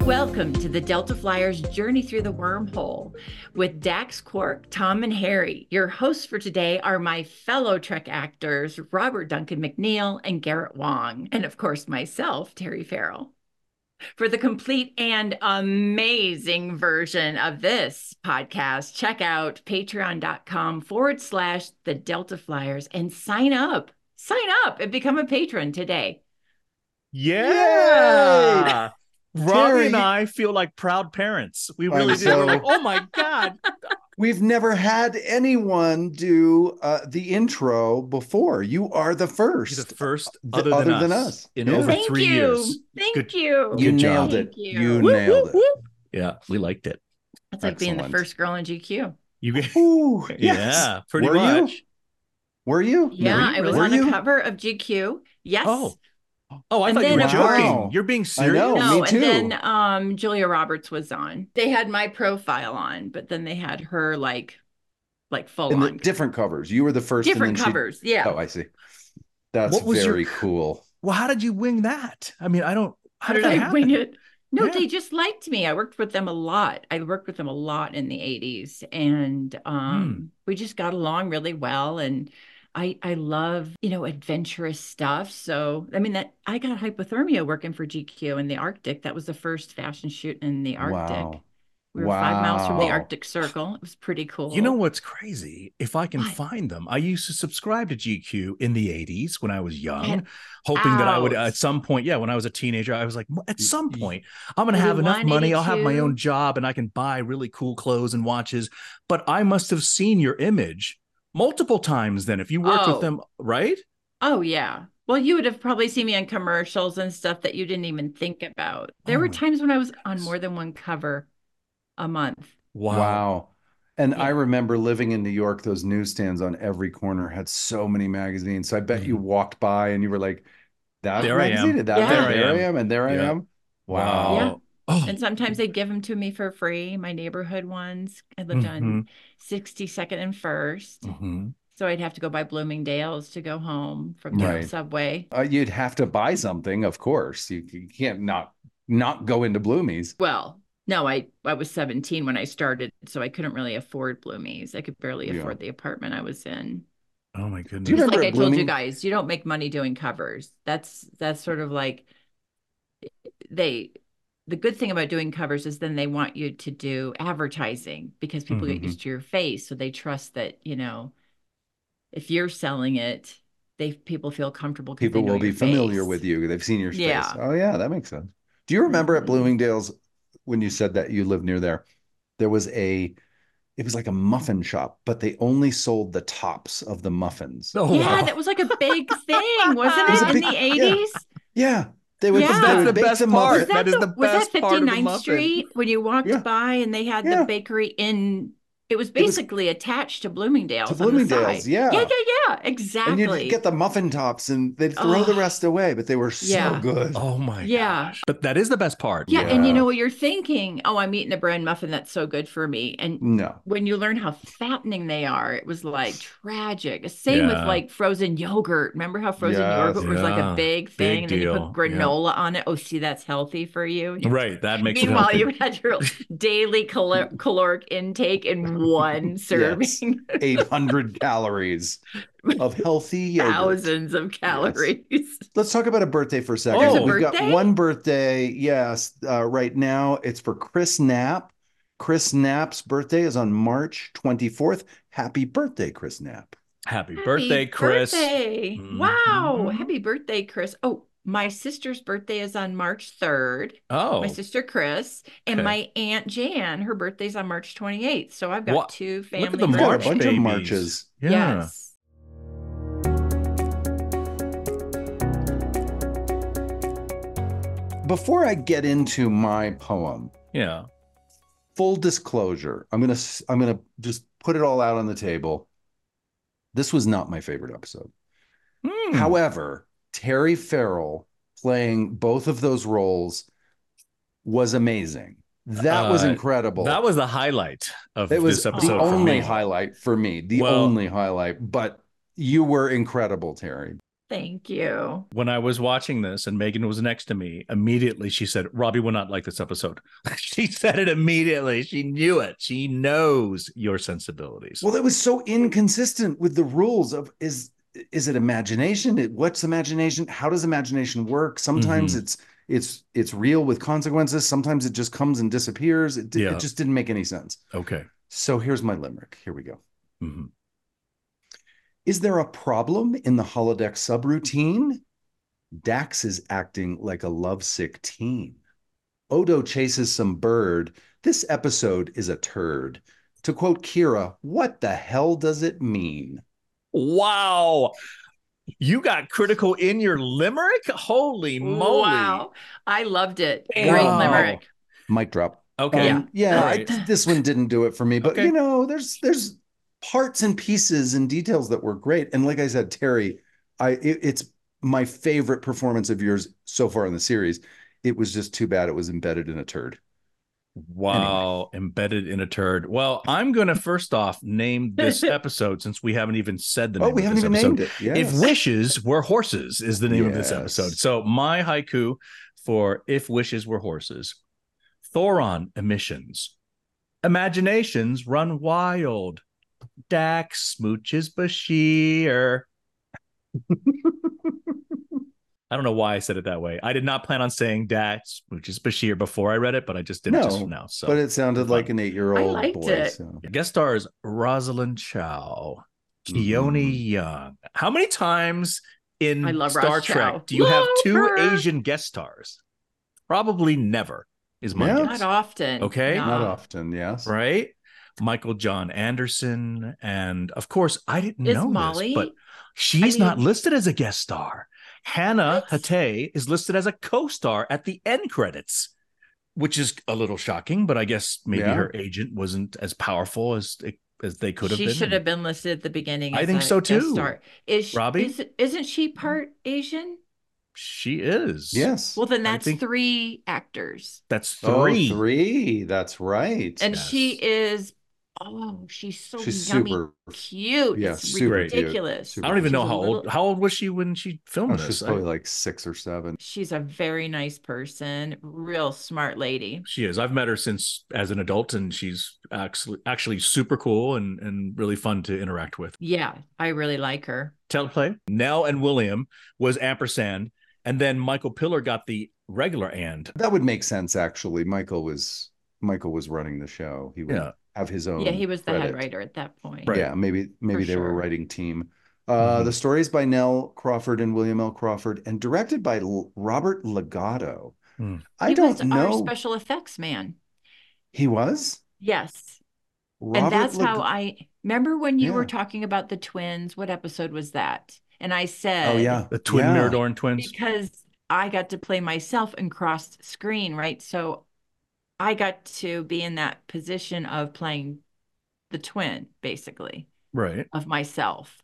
Welcome to the Delta Flyers Journey Through the Wormhole with Dax Quark, Tom, and Harry. Your hosts for today are my fellow Trek actors, Robert Duncan McNeil and Garrett Wong, and of course myself, Terry Farrell. For the complete and amazing version of this podcast, check out patreon.com/the Delta Flyers and sign up. Sign up and become a patron today. Yeah. Yay! Robbie Terry, and I feel like proud parents. We I'm really do. We're so- like, oh my God. We've never had anyone do the intro before. You are the first. You're the first other than us. in Yeah. over Thank 3 you. years. Thank Good- you. You Good job. nailed it. Thank you. You Whoop, nailed it. Yeah, we liked it. It's like being the Excellent. first girl in GQ. You Ooh, Yeah, yes. pretty Were much. You? Were you? Yeah, Were you I was really? on the cover of GQ. Yes. Oh, I And thought you then, were of joking. course- You're being serious. know. No, me too. and then Julia Roberts was on. They had my profile on, but then they had her like full In the on different covers. You were the first. different and then covers. Yeah. Oh, I see. That's What was very your- cool. Well, how did you wing that? I mean, how How did did that I happen? wing it? No, Yeah. they just liked me. I worked with them a lot. I worked with them a lot in the 80s, and we just got along really well. And I love, adventurous stuff. So, I mean, that I got hypothermia working for GQ in the Arctic. That was the first fashion shoot in the Arctic. Wow. We were 5 miles from the Wow. Arctic Circle. It was pretty cool. You know what's crazy? If I can What? find them, I used to subscribe to GQ in the 80s when I was young, Get hoping that I would out. at some point, when I was a teenager, I was like, at some point, I'm going to Maybe have enough money. I'll have my 182. own job and I can buy really cool clothes and watches. But I must have seen your image multiple times then if you worked with Oh. them, right? Oh, yeah. Well, you would have probably seen me on commercials and stuff that you didn't even think about. There Oh were my times when I was on goodness. more than one cover a month. Wow. And I Yeah. remember living in New York, those newsstands on every corner had so many magazines. So I bet you walked by and you were like, that There I magazine? am. Is that Yeah. there I am. And there I Yeah. am. Wow. Yeah. Oh, And sometimes they'd give them to me for free. My neighborhood ones. I lived on 62nd and First. mhm. So I'd have to go by Bloomingdale's to go home from the Right. subway. You'd have to buy something, of course. You can't not go into Bloomies. Well, no, I was 17 when I started, so I couldn't really afford Bloomies. I could barely Yeah. afford the apartment I was in. Oh my goodness. Do you Just remember like I at told you Blooming- guys, you don't make money doing covers. That's sort of like the good thing about doing covers is then they want you to do advertising because people get Mhm. used to your face. So they trust that, if you're selling it, people feel comfortable. 'Cause they People know will be your familiar face. with you. They've seen your Yeah. face. Oh, yeah, that makes sense. Do you remember at Mhm. Bloomingdale's, when you said that you lived near there, there was it was like a muffin shop, but they only sold the tops of the muffins. Oh, Yeah, wow. that was like a big thing, wasn't It was it, a in big- the yeah. 80s? Yeah. They would, Yeah. they That's would the bake best the part. muffin. Was that That is the was that best part of the 59th muffin. Street when you walked Yeah. by and they had Yeah. the bakery it was It was- basically attached to Bloomingdale's To on the Bloomingdale's, side. yeah. Yeah, And exactly. you'd get the muffin tops and they'd throw the Oh. rest away, but they were so Yeah. good. Oh my Yeah. gosh. But that is the best part. Yeah, and you Yeah. know what you're thinking, oh, I'm eating a bread muffin that's so good for me. And No. when you learn how fattening they are, it was like tragic. Same with Yeah. like frozen yogurt. Remember how frozen Yes. yogurt was like a Yeah. big thing, Big and then you deal. put Yeah. granola on it. Oh, see, that's healthy for you. Right. That makes it Meanwhile, healthy. you had your daily caloric intake in one serving, 800 calories of healthy yogurt. thousands of calories. Let's talk about a birthday for a second. There's a We've birthday? got one birthday. Yes. Right now it's for Chris Knapp. Chris Knapp's birthday is on March 24th. Happy birthday, Chris Knapp. Happy birthday, Chris. Birthday. Mhm. Wow. Happy birthday, Chris. Oh, my sister's birthday is on March 3rd. Oh, My sister Chris and Okay. my Aunt Jan, her birthday's on March 28th. So I've got What? two Look family at the We've got a March bunch birthdays. of babies. marches. Yeah. Yes. Before I get into my poem, Yeah. full disclosure, I'm gonna just put it all out on the table. This was not my favorite episode. Hmm. However, Terry Farrell playing both of those roles was amazing. That was incredible. That was the highlight of It was this episode the for only me. highlight for me. The Well- only highlight. But you were incredible, Terry. Thank you. When I was watching this and Megan was next to me, immediately she said, Robbie will not like this episode. She said it immediately. She knew it. She knows your sensibilities. Well, it was so inconsistent with the rules of is it imagination? What's imagination? How does imagination work? Sometimes it's real with consequences. Sometimes it just comes and disappears. It just didn't make any sense. Okay. So here's my limerick. Here we go. Mm-hmm. Is there a problem in the holodeck subroutine? Dax is acting like a lovesick teen. Odo chases some bird. This episode is a turd. To quote Kira, what the hell does it mean? Wow. You got critical in your limerick? Holy moly. Wow. I loved it. Damn. Great Wow. limerick. Mic drop. Okay. Yeah. This one didn't do it for me, but Okay. there's parts and pieces and details that were great. And like I said, Terry, it's my favorite performance of yours so far in the series. It was just too bad it was embedded in a turd. Wow, anyway. Embedded in a turd. Well, I'm going to first off name this episode since we haven't even said the name of this episode. We haven't even named it. Yes. If Wishes Were Horses is the name of this episode. So my haiku for If Wishes Were Horses. Thoron emissions. Imaginations run wild. Dax smooches Bashir. I don't know why I said it that way. I did not plan on saying Dax smooches Bashir before I read it, but I just did it just now. So, but it sounded like an 8-year-old boy. It. So. Guest stars Rosalind Chow, Keone Young. How many times in Star Trek do you have two Asian guest stars? Probably never. Is my guess. Not often. Okay, not often. Yes, right. Michael John Anderson, and of course, I didn't know Molly? this, but she's not listed as a guest star. Hannah Hatay is listed as a co-star at the end credits, which is a little shocking, but I guess maybe her agent wasn't as powerful as they could have been. She should have been listed at the beginning. I think so too. Star. Robbie? Isn't she part Asian? She is. Yes. Well, then that's 3 actors. That's 3. Oh, 3. That's right. And she is. Oh, she's yummy, super cute. Yeah, it's super ridiculous. Super I don't even know how old was she when she filmed this? She's probably like 6 or 7. She's a very nice person, real smart lady. She is. I've met her since as an adult, and she's actually super cool and really fun to interact with. Yeah, I really like her. Teleplay. Nell and William was ampersand, and then Michael Pillar got the regular and. That would make sense, actually. Michael was running the show. He would have his own. Yeah, he was the credit. head writer at that point. Right. Yeah, maybe they were a writing team. The story is by Nell Crawford and William L. Crawford, and directed by Robert Legato. He was our special effects man. He was? Yes. And that's how I remember when you were talking about the twins. What episode was that? And I said, "Oh yeah, the twin Miradorn twins." Because I got to play myself and crossed screen, right? So I got to be in that position of playing the twin, basically, right, of myself.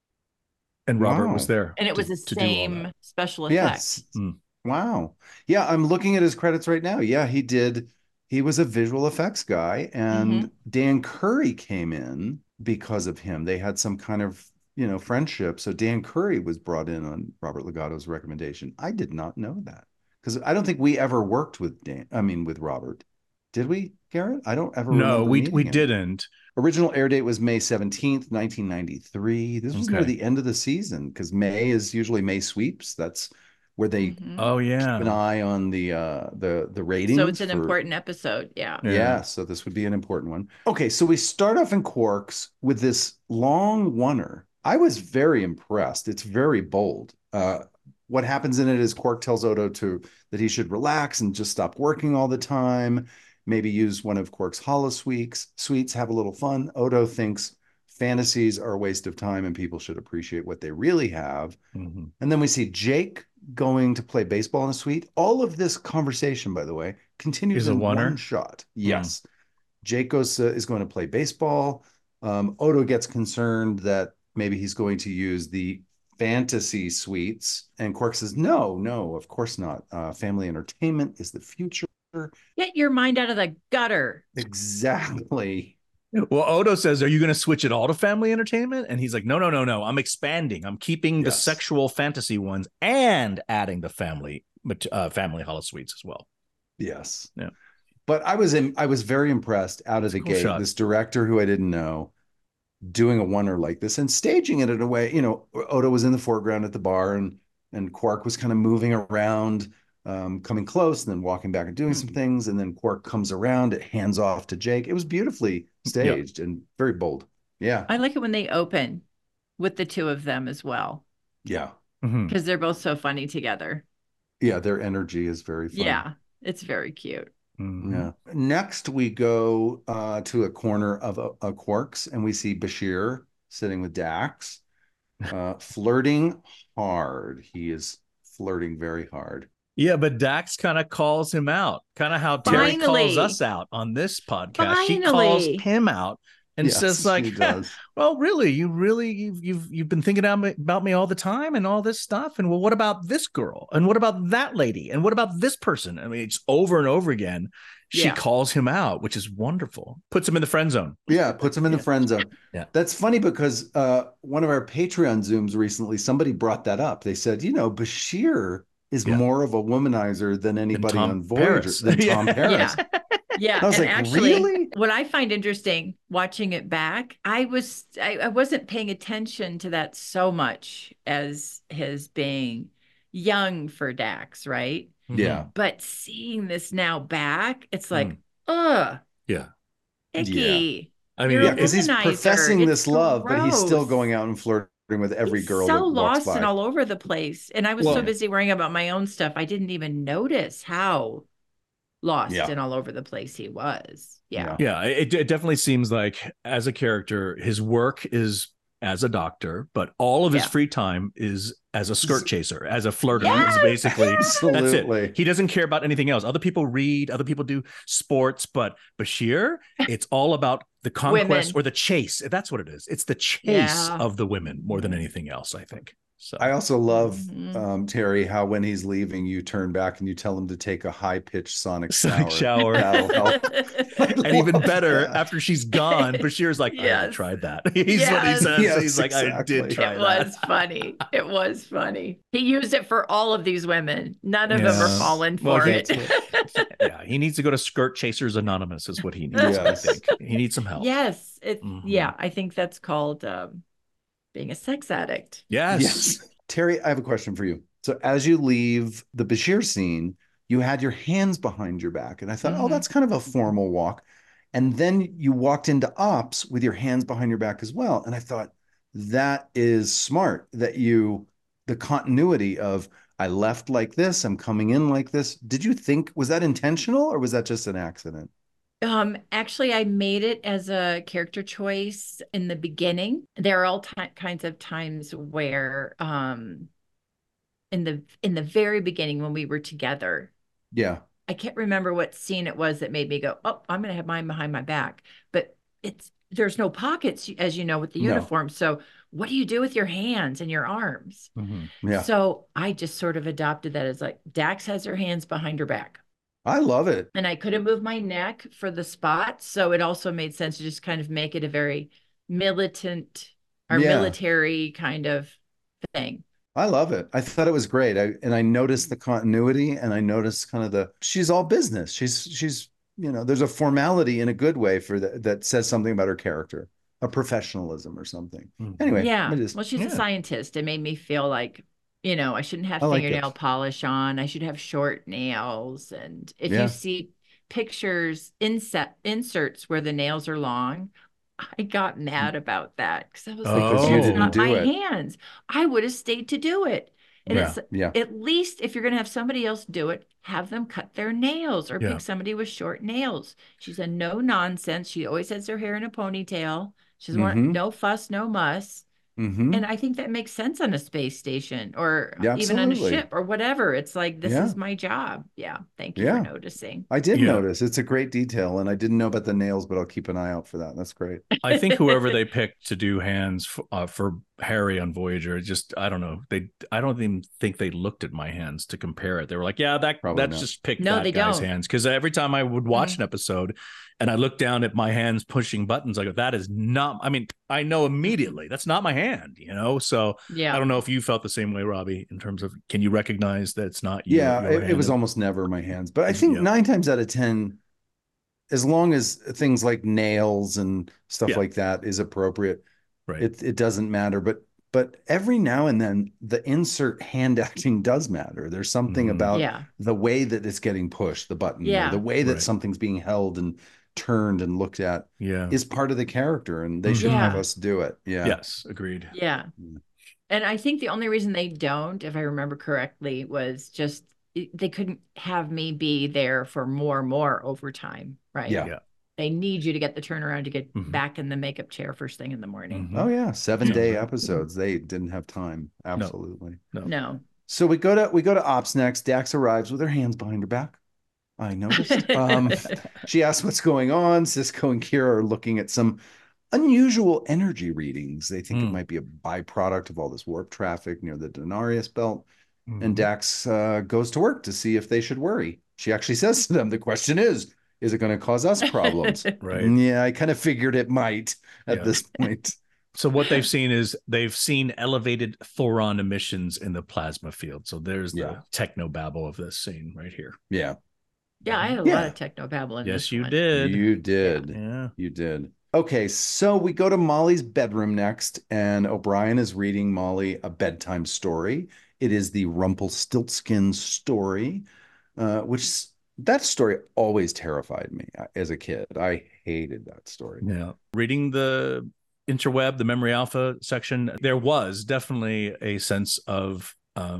And Robert was there, and it was the same special effects. Yes. Wow. Yeah, I'm looking at his credits right now. Yeah, he did. He was a visual effects guy, and Dan Curry came in because of him. They had some kind of friendship. So Dan Curry was brought in on Robert Legato's recommendation. I did not know that, because I don't think we ever worked with with Robert. Did we, Garrett? I don't ever remember. No, we didn't. Original air date was May 17th, 1993. This was near the end of the season, because May is usually May sweeps. That's where they keep an eye on the ratings. So it's an important episode. Yeah, so this would be an important one. Okay, so we start off in Quarks with this long oneer. I was very impressed. It's very bold. What happens in it is Quark tells Odo that he should relax and just stop working all the time. Maybe use one of Quark's holosuites, have a little fun. Odo thinks fantasies are a waste of time and people should appreciate what they really have. And then we see Jake going to play baseball in a suite. All of this conversation, by the way, continues in one shot. Yes. Jake is going to play baseball. Odo gets concerned that maybe he's going to use the fantasy suites, and Quark says, no, of course not. Family entertainment is the future. Get your mind out of the gutter. Exactly. Well, Odo says, are you going to switch it all to family entertainment? And he's like, no. I'm expanding. I'm keeping the sexual fantasy ones and adding the family holosuites as well. Yes. Yeah. But I was very impressed out of the gate. Shot. This director who I didn't know doing a wonder like this and staging it in a way, Odo was in the foreground at the bar and Quark was kind of moving around, coming close and then walking back and doing some things. And then Quark comes around, it hands off to Jake. It was beautifully staged and very bold. Yeah. I like it when they open with the two of them as well. Yeah. Because they're both so funny together. Yeah. Their energy is very fun. Yeah. It's very cute. Yeah. Next, we go to a corner of a Quarks, and we see Bashir sitting with Dax, flirting hard. He is flirting very hard. Yeah, but Dax kind of calls him out, kind of how Terry calls us out on this podcast. She calls him out and says, like, well, really, you've been thinking about me all the time and all this stuff. And well, what about this girl? And what about that lady? And what about this person? I mean, it's over and over again. She calls him out, which is wonderful. Puts him in the friend zone. Yeah, puts him in the friend zone. Yeah. That's funny because one of our Patreon Zooms recently, somebody brought that up. They said, Bashir is more of a womanizer than anybody on Voyager, than Tom Paris. Yeah. I was like, actually, really? What I find interesting watching it back, I wasn't paying attention to that so much as his being young for Dax, right? Yeah. But seeing this now back, it's like, ugh. Yeah. Icky. Yeah. I mean, because he's professing this love, but he's still going out and flirting with every girl that walks by. And all over the place. And I was so busy worrying about my own stuff, I didn't even notice how lost and all over the place he was. It definitely seems like as a character, his work is as a doctor, but all of his free time is as a skirt chaser, as a flirter. Is basically that's it. He doesn't care about anything else. Other people read, other people do sports, but Bashir, it's all about the conquest or the chase. That's what it is. It's the chase of the women more than anything else, I think. So I also love, Terry, how when he's leaving, you turn back and you tell him to take a high-pitched sonic shower. And even better, after she's gone, Bashir's like, I tried that. He's what he says. He's like, I did try that. It was funny. It was funny. He used it for all of these women. None of them are falling for it. He needs to go to Skirt Chasers Anonymous is what he needs, I think. He needs some help. Yes. I think that's called... being a sex addict. Yes. Terry, I have a question for you. So as you leave the Bashir scene, you had your hands behind your back. And I thought, that's kind of a formal walk. And then you walked into Ops with your hands behind your back as well. And I thought, that is smart that the continuity of I left like this, I'm coming in like this. Did you think, was that intentional or was that just an accident? Actually, I made it as a character choice in the beginning. There are all kinds of times where, in the very beginning when we were together, I can't remember what scene it was that made me go, oh, I'm going to have mine behind my back. But there's no pockets, as you know, with the uniform. So what do you do with your hands and your arms? So I just sort of adopted that as like Dax has her hands behind her back. I love it. And I couldn't move my neck for the spot. So it also made sense to just kind of make it a very militant or military kind of thing. I love it. I thought it was great. I noticed the continuity and I noticed kind of she's all business. She's there's a formality in a good way for that says something about her character, a professionalism or something. Anyway. Well, she's a scientist. It made me feel like, I shouldn't have fingernail polish on. I should have short nails. And if you see pictures, inserts where the nails are long, I got mad about that because I was like, it's not my hands. I would have stayed to do it. And it's at least if you're going to have somebody else do it, have them cut their nails or pick somebody with short nails. She's a no nonsense. She always has her hair in a ponytail. She doesn't want no fuss, no muss. And I think that makes sense on a space station or even on a ship or whatever. It's like, this is my job. Yeah. Thank you for noticing. I did notice. It's a great detail. And I didn't know about the nails, but I'll keep an eye out for that. That's great. I think whoever they picked to do hands for Harry on Voyager, I don't know. I don't even think they looked at my hands to compare it. They were like, that's just picked that guy's hands. Because every time I would watch an episode, And I look down at my hands pushing buttons. I go, that is not, I mean, I know immediately that's not my hand, you know? So I don't know if you felt the same way, Robbie, in terms of, can you recognize that it's not your hand? It was almost never my hands. But I think 9 times out of 10, as long as things like nails and stuff like that is appropriate, right, it doesn't matter. But every now and then the insert hand acting does matter. There's something about the way that it's getting pushed, the button, or the way that something's being held and turned and looked at is part of the character, and they should have us do it. Yes, agreed. And I think the only reason they don't, if I remember correctly, was just they couldn't have me be there for more overtime, right? They need you to get the turnaround to get back in the makeup chair first thing in the morning. Oh yeah, 7-day episodes. They didn't have time. Absolutely. No. So we go to Ops next. Dax arrives with her hands behind her back. I noticed. She asks what's going on. Sisko and Kira are looking at some unusual energy readings. They think it might be a byproduct of all this warp traffic near the Denarius belt. And Dax goes to work to see if they should worry. She actually says to them, the question is it going to cause us problems? Right. Yeah, I kind of figured it might at this point. So what they've seen is elevated Thoron emissions in the plasma field. So there's the technobabble of this scene right here. Yeah, I had a lot of technobabble in this you one. did. You did. Yeah. You did. Okay, so we go to Molly's bedroom next, and O'Brien is reading Molly a bedtime story. It is the Rumpelstiltskin story, which that story always terrified me as a kid. I hated that story. Yeah. Reading the interweb, the memory alpha section, there was definitely a sense of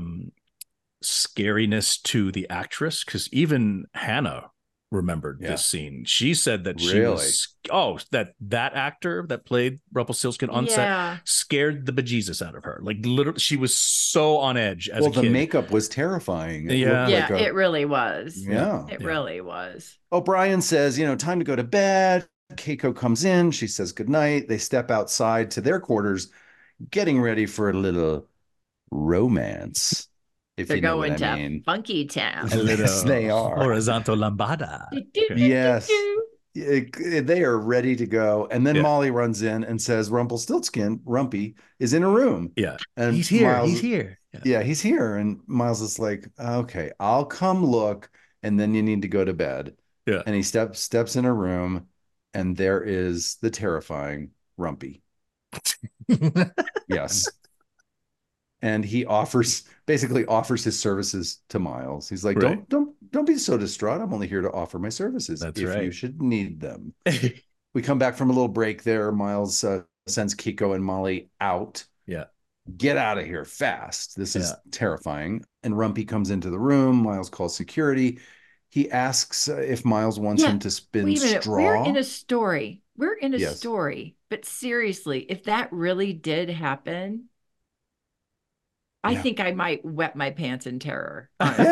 scariness to the actress, because even Hannah remembered this scene. She said that she was that actor that played Rumpelstiltskin on set scared the bejesus out of her. Like literally, she was so on edge as a kid. The makeup was terrifying. It really was. It really was. O'Brien says, time to go to bed. Keiko comes in. She says goodnight. They step outside to their quarters, getting ready for a little romance. If they're you know going what I mean. Funky Town. Yes, they are. Horizontal lambada. Yes. They are ready to go. And then Molly runs in and says, Rumpelstiltskin, Rumpy, is in a room. Yeah. And he's here. Miles, he's here. Yeah, he's here. And Miles is like, okay, I'll come look. And then you need to go to bed. Yeah. And he steps in a room, and there is the terrifying Rumpy. Yes. And he basically offers his services to Miles. He's like, don't be so distraught. I'm only here to offer my services if you should need them. We come back from a little break there. Miles sends Keiko and Molly out. Yeah. Get out of here fast. This is terrifying. And Rumpy comes into the room. Miles calls security. He asks if Miles wants him to spin straw. We're in a story. Story. But seriously, if that really did happen, I think I might wet my pants in terror, honestly.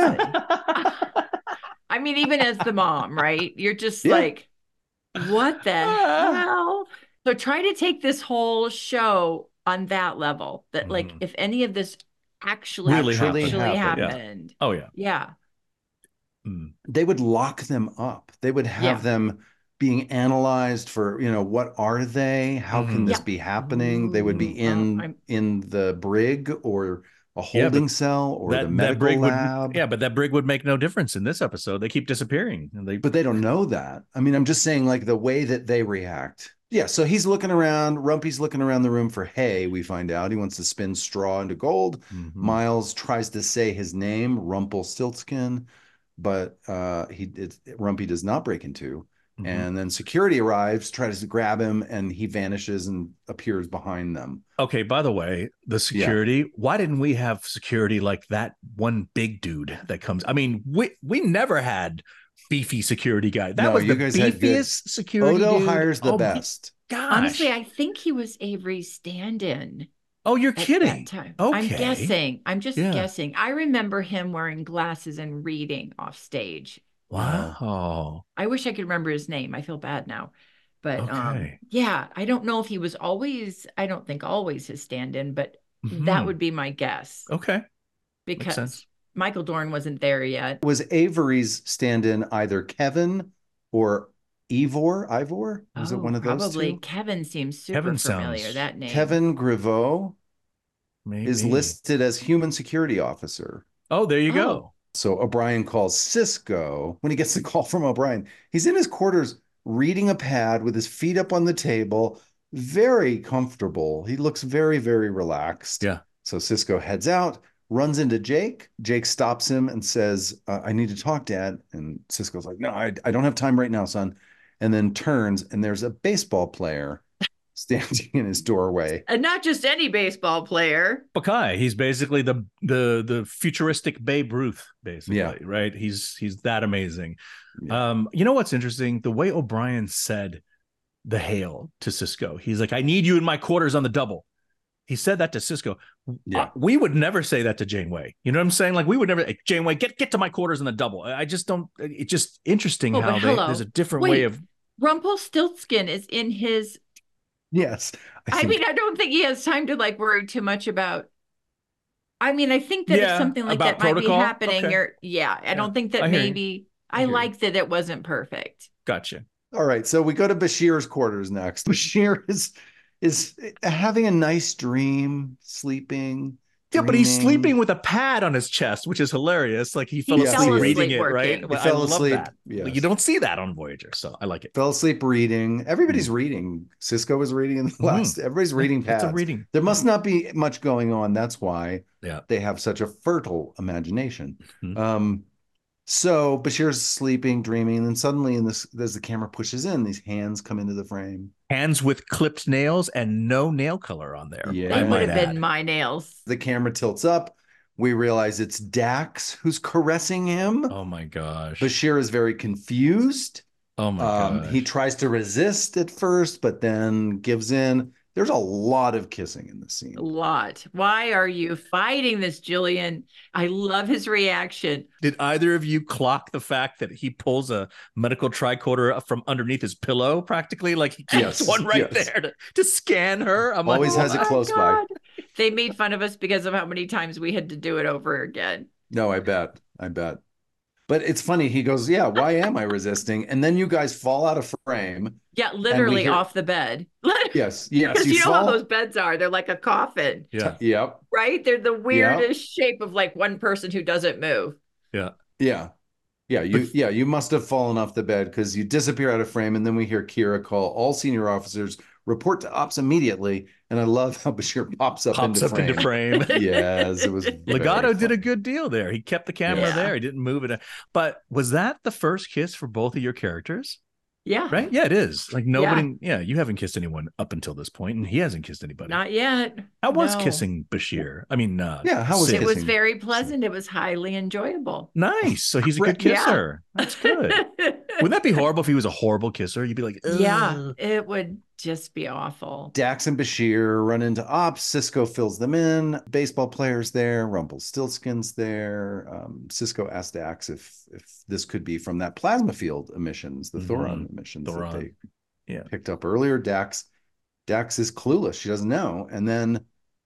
I mean, even as the mom, right? You're just like, what the hell? So try to take this whole show on that level, that like, if any of this actually happened. Oh, yeah. Yeah. They would lock them up. They would have them being analyzed for, what are they? How can this be happening? They would be in the brig or a holding cell or the medical lab. But that brig would make no difference in this episode. They keep disappearing. But they don't know that. I mean, I'm just saying, like, the way that they react. Yeah, so he's looking around. Rumpy's looking around the room for hay, we find out. He wants to spin straw into gold. Miles tries to say his name, Rumpelstiltskin, but Rumpy does not break into. And then security arrives, tries to grab him, and he vanishes and appears behind them. Okay, by the way, the security, why didn't we have security like that one big dude that comes? I mean, we never had beefy security guy. That was the beefiest security Odo dude. Hires the best. Gosh. Honestly, I think he was Avery's stand-in. Oh, you're kidding. Okay. I'm guessing. I'm just guessing. I remember him wearing glasses and reading off stage. Wow. I wish I could remember his name. I feel bad now. But I don't know if he was I don't think always his stand-in, but that would be my guess. Okay. Because Michael Dorn wasn't there yet. Was Avery's stand-in either Kevin or Ivor? Was it one of those probably. two? Kevin seems super Kevin familiar, sounds that name. Kevin Griveau is maybe listed as human security officer. Oh, there you go. So O'Brien calls Sisko when he gets the call from O'Brien. He's in his quarters reading a pad with his feet up on the table, very comfortable. He looks very, very relaxed. Yeah. So Sisko heads out, runs into Jake. Jake stops him and says, I need to talk, Dad. And Sisko's like, no, I don't have time right now, son. And then turns, and there's a baseball player standing in his doorway. And not just any baseball player. Buckeye. He's basically the futuristic Babe Ruth, basically, right? He's that amazing. Yeah. You know what's interesting? The way O'Brien said the hail to Sisko. He's like, I need you in my quarters on the double. He said that to Sisko. Yeah. We would never say that to Janeway. You know what I'm saying? Like, we would never, Janeway, get to my quarters on the double. I just don't, it's just interesting how there's a different way of. Rumpelstiltskin is in his. Yes. I mean, I don't think he has time to like worry too much about. I mean, I think that if something like that protocol might be happening, I don't think that maybe. I like that it wasn't perfect. Gotcha. All right. So we go to Bashir's quarters next. Bashir is having a nice dream, sleeping. Yeah, but he's sleeping with a pad on his chest, which is hilarious. Like he fell asleep reading it, right? He fell asleep. Yes. You don't see that on Voyager, so I like it. Fell asleep reading. Everybody's reading. Sisko was reading in the last. Everybody's reading pads. It's a reading. There must not be much going on. That's why they have such a fertile imagination. So Bashir's sleeping, dreaming, and then suddenly, as the camera pushes in, these hands come into the frame. Hands with clipped nails and no nail color on there. Yeah, they would have been my nails. The camera tilts up. We realize it's Dax who's caressing him. Oh my gosh. Bashir is very confused. Oh my gosh. He tries to resist at first, but then gives in. There's a lot of kissing in this scene. A lot. Why are you fighting this, Julian? I love his reaction. Did either of you clock the fact that he pulls a medical tricorder from underneath his pillow practically? Like he keeps one there to scan her. I'm always has it close by. They made fun of us because of how many times we had to do it over again. No, I bet. But it's funny. He goes, yeah, why am I resisting? And then you guys fall out of frame. Yeah, literally off the bed. Yes. Because you know how those beds are. They're like a coffin. Yeah. Yep. Right? They're the weirdest shape of like one person who doesn't move. Yeah. Yeah. You must have fallen off the bed because you disappear out of frame. And then we hear Kira call all senior officers, report to ops immediately. And I love how Bashir pops up into frame. Yes, it was. Legato did a good deal there. He kept the camera there. He didn't move it. But was that the first kiss for both of your characters? Yeah. Right? Yeah, it is. Like nobody, you haven't kissed anyone up until this point, and he hasn't kissed anybody. Not yet. How was kissing Bashir? I mean, how was it? It was very pleasant. It was highly enjoyable. Nice. So he's a good kisser. That's good. Wouldn't that be horrible if he was a horrible kisser? You'd be like, ugh. Yeah, it would just be awful. Dax and Bashir run into ops. Sisko fills them in. Baseball players there. Rumpelstiltskin's there. Sisko asked Dax if this could be from that plasma field emissions, the Thoron emissions that they picked up earlier. Dax is clueless. She doesn't know. And then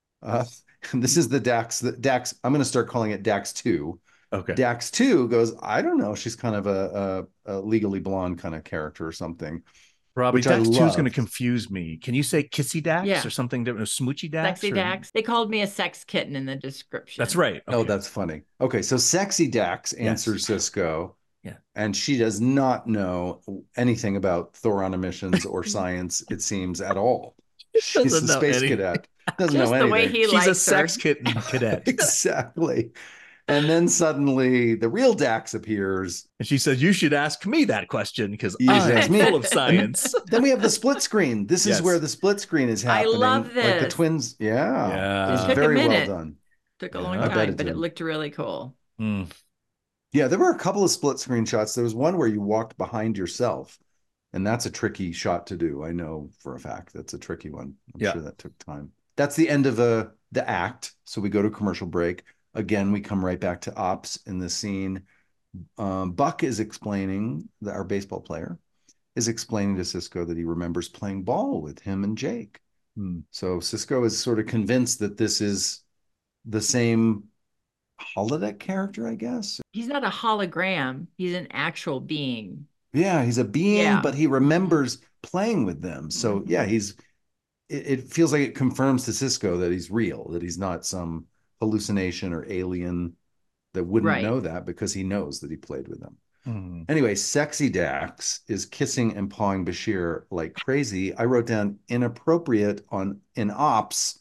this is the Dax. I'm going to start calling it Dax 2. Okay. Dax 2 goes, I don't know. She's kind of a Legally Blonde kind of character or something. Robbie, Dax 2 is going to confuse me. Can you say Kissy Dax or something different? Smoochy Dax? Sexy Dax. They called me a sex kitten in the description. That's right. Okay. Oh, that's funny. Okay, so Sexy Dax answers Sisko. Yeah. And she does not know anything about Thoron emissions or science, it seems, at all. She's a space cadet. Doesn't know anything. The way She's a sex kitten cadet. Exactly. And then suddenly the real Dax appears. And she says, you should ask me that question because I'm full of science. Then we have the split screen. This is where the split screen is happening. I love this. Like the twins. Yeah. It's very well done. Took a long time, but it looked really cool. Mm. Yeah, there were a couple of split screen shots. There was one where you walked behind yourself. And that's a tricky shot to do. I know for a fact that's a tricky one. I'm sure that took time. That's the end of the act. So we go to commercial break. Again, we come right back to ops in the scene. Buck is explaining, our baseball player, is explaining to Sisko that he remembers playing ball with him and Jake. So Sisko is sort of convinced that this is the same holodeck character, I guess. He's not a hologram. He's an actual being. Yeah, he's a being, but he remembers playing with them. So yeah, it feels like it confirms to Sisko that he's real, that he's not some hallucination or alien that wouldn't know that, because he knows that he played with them. Anyway, sexy Dax is kissing and pawing Bashir like crazy. I wrote down inappropriate in ops.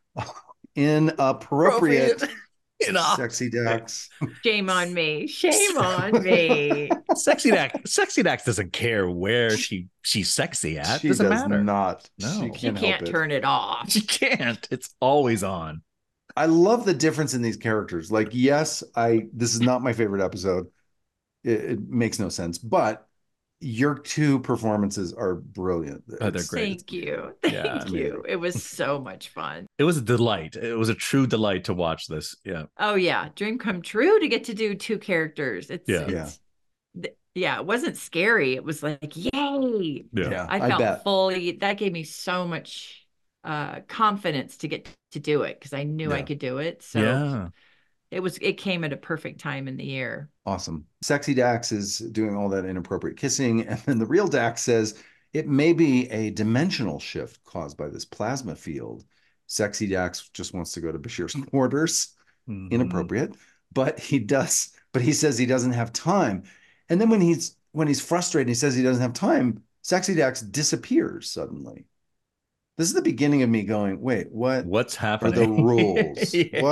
Inappropriate. Sexy Dax. Shame on me. Shame on me. Sexy Dax doesn't care where she's sexy at. She doesn't does matter. Not. No. She can't turn it off. She can't. It's always on. I love the difference in these characters. Like, yes, this is not my favorite episode. It makes no sense, but your two performances are brilliant. Oh, they're great. Thank you. Thank you. It was so much fun. It was a delight. It was a true delight to watch this. Yeah. Oh yeah. Dream come true to get to do two characters. It wasn't scary. It was like, yay. Yeah. I felt fully, that gave me so much confidence to get to do it, because I knew I could do it. So it came at a perfect time in the year. Awesome. Sexy Dax is doing all that inappropriate kissing, and then the real Dax says it may be a dimensional shift caused by this plasma field. Sexy Dax just wants to go to Bashir's quarters. Inappropriate, but he says he doesn't have time. And then when he's frustrated, he says he doesn't have time, Sexy Dax disappears suddenly. This is the beginning of me going, wait, what's happening? Are the rules?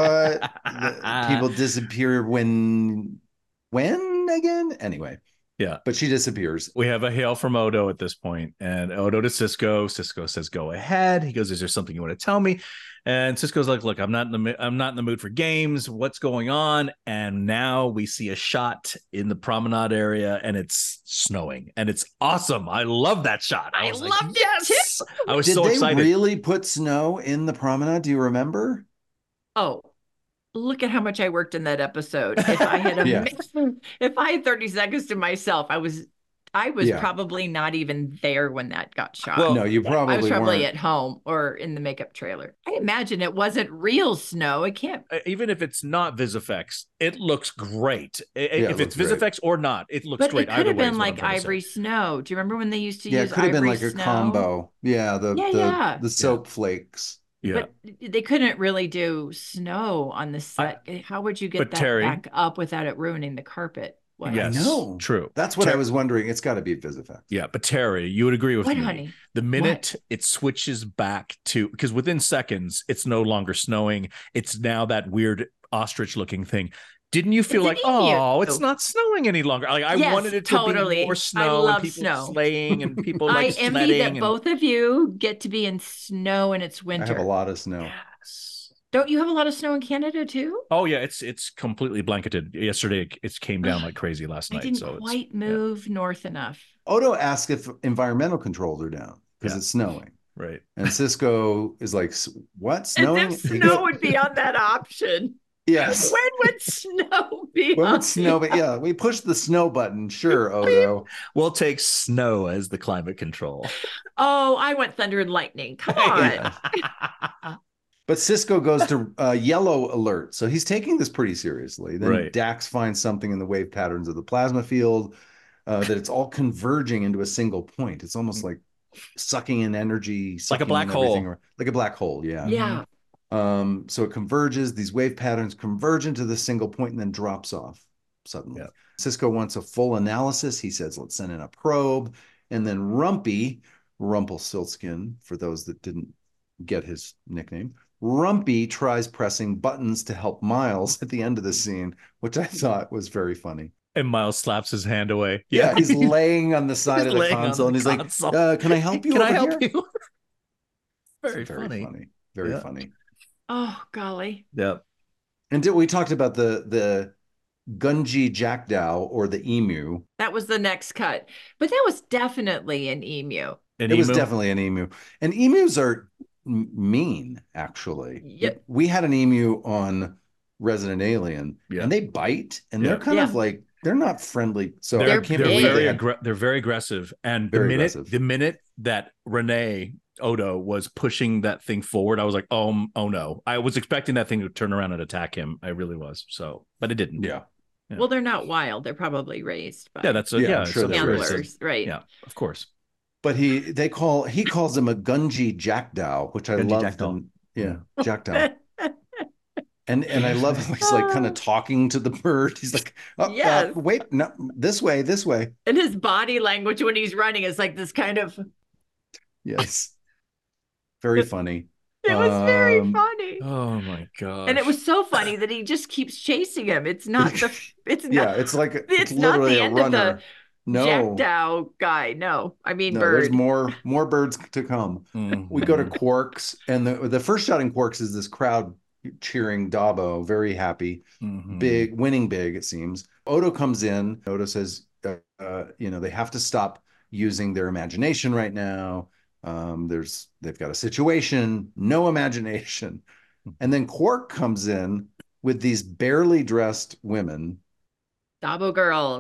People disappear when again? Anyway. Yeah. But she disappears. We have a hail from Odo at this point, and Odo to Sisko. Sisko says, go ahead. He goes, is there something you want to tell me? And Sisko's like, look, I'm not in the mood for games. What's going on? And now we see a shot in the promenade area, and it's snowing, and it's awesome. I love that shot. I loved it too. I was so excited. Did they really put snow in the promenade? Do you remember? Oh, look at how much I worked in that episode. If I had if I had 30 seconds to myself, I was probably not even there when that got shot. Well, no, you probably I was probably weren't. at home or in the makeup trailer. I imagine it wasn't real snow. It can't. Even if it's not VisFX, it looks great. If it's VisFX or not, it looks great. It could have been like Ivory Snow. Do you remember when they used to use Ivory Snow? Yeah, it could have been like a combo. Yeah, the soap flakes. Yeah. But they couldn't really do snow on the set. How would you get that back up without it ruining the carpet? Yes, I know. True. That's what I was wondering. It's got to be VisFX. Yeah, but Terry, you would agree with me. Honey? The minute it switches back to, because within seconds, it's no longer snowing. It's now that weird ostrich-looking thing. Didn't you feel like, it's not snowing any longer? Like I wanted it to be more snow and people sleighing and people like sledding. I envy that both of you get to be in snow and it's winter. I have a lot of snow. Yes. Don't you have a lot of snow in Canada too? Oh yeah, it's completely blanketed. Yesterday it came down like crazy last night. I didn't quite move north enough. Odo asks if environmental controls are down because it's snowing. Right. And Sisko is like, what? Snowing? As if snow would be on that option. Yes. When would snow be? When would snow be? Yeah, we push the snow button. Sure, Odo. We'll take snow as the climate control. Oh, I want thunder and lightning. Come on. But Sisko goes to yellow alert. So he's taking this pretty seriously. Then Dax finds something in the wave patterns of the plasma field that it's all converging into a single point. It's almost like sucking in energy. Like a black hole. Like a black hole, yeah. Yeah. So it converges, these wave patterns converge into the single point and then drops off suddenly. Yeah. Sisko wants a full analysis. He says, let's send in a probe. And then Rumpelstiltskin, for those that didn't get his nickname, Rumpy tries pressing buttons to help Miles at the end of the scene, which I thought was very funny. And Miles slaps his hand away. Yeah, he's laying on the side of the console and he's like, can I help you? Can I help you? Very funny. Very funny. Oh, golly. Yep. And we talked about the Gunji Jackdaw or the emu. That was the next cut. But that was definitely an emu. It was definitely an emu. And emus are mean, actually. Yep. We had an emu on Resident Alien, and they bite, and they're kind of like, they're not friendly. So they're very aggressive. And the minute that Renee Odo was pushing that thing forward, I was like, oh no. I was expecting that thing to turn around and attack him. I really was. So, but it didn't. Yeah. Yeah. Well, they're not wild. They're probably raised by I'm sure handlers, right? Yeah, of course. But he calls him a Gunji jackdaw, which I love. Jackdaw. Jackdaw. And I love how he's like kind of talking to the bird. He's like, yes. Wait, no, this way. And his body language when he's running is like this kind of. Yes. Very funny. It was very funny. Oh my god! And it was so funny that he just keeps chasing him. It's not the. It's not. Yeah, it's like it's not literally the end a runner. Of the jackdaw guy. No, I mean bird. There's more birds to come. Mm-hmm. We go to Quarks, and the first shot in Quarks is this crowd cheering Dabo, very happy, winning big. It seems. Odo comes in. Odo says, they have to stop using their imagination right now. They've got a situation, no imagination. And then Quark comes in with these barely dressed women. Dabo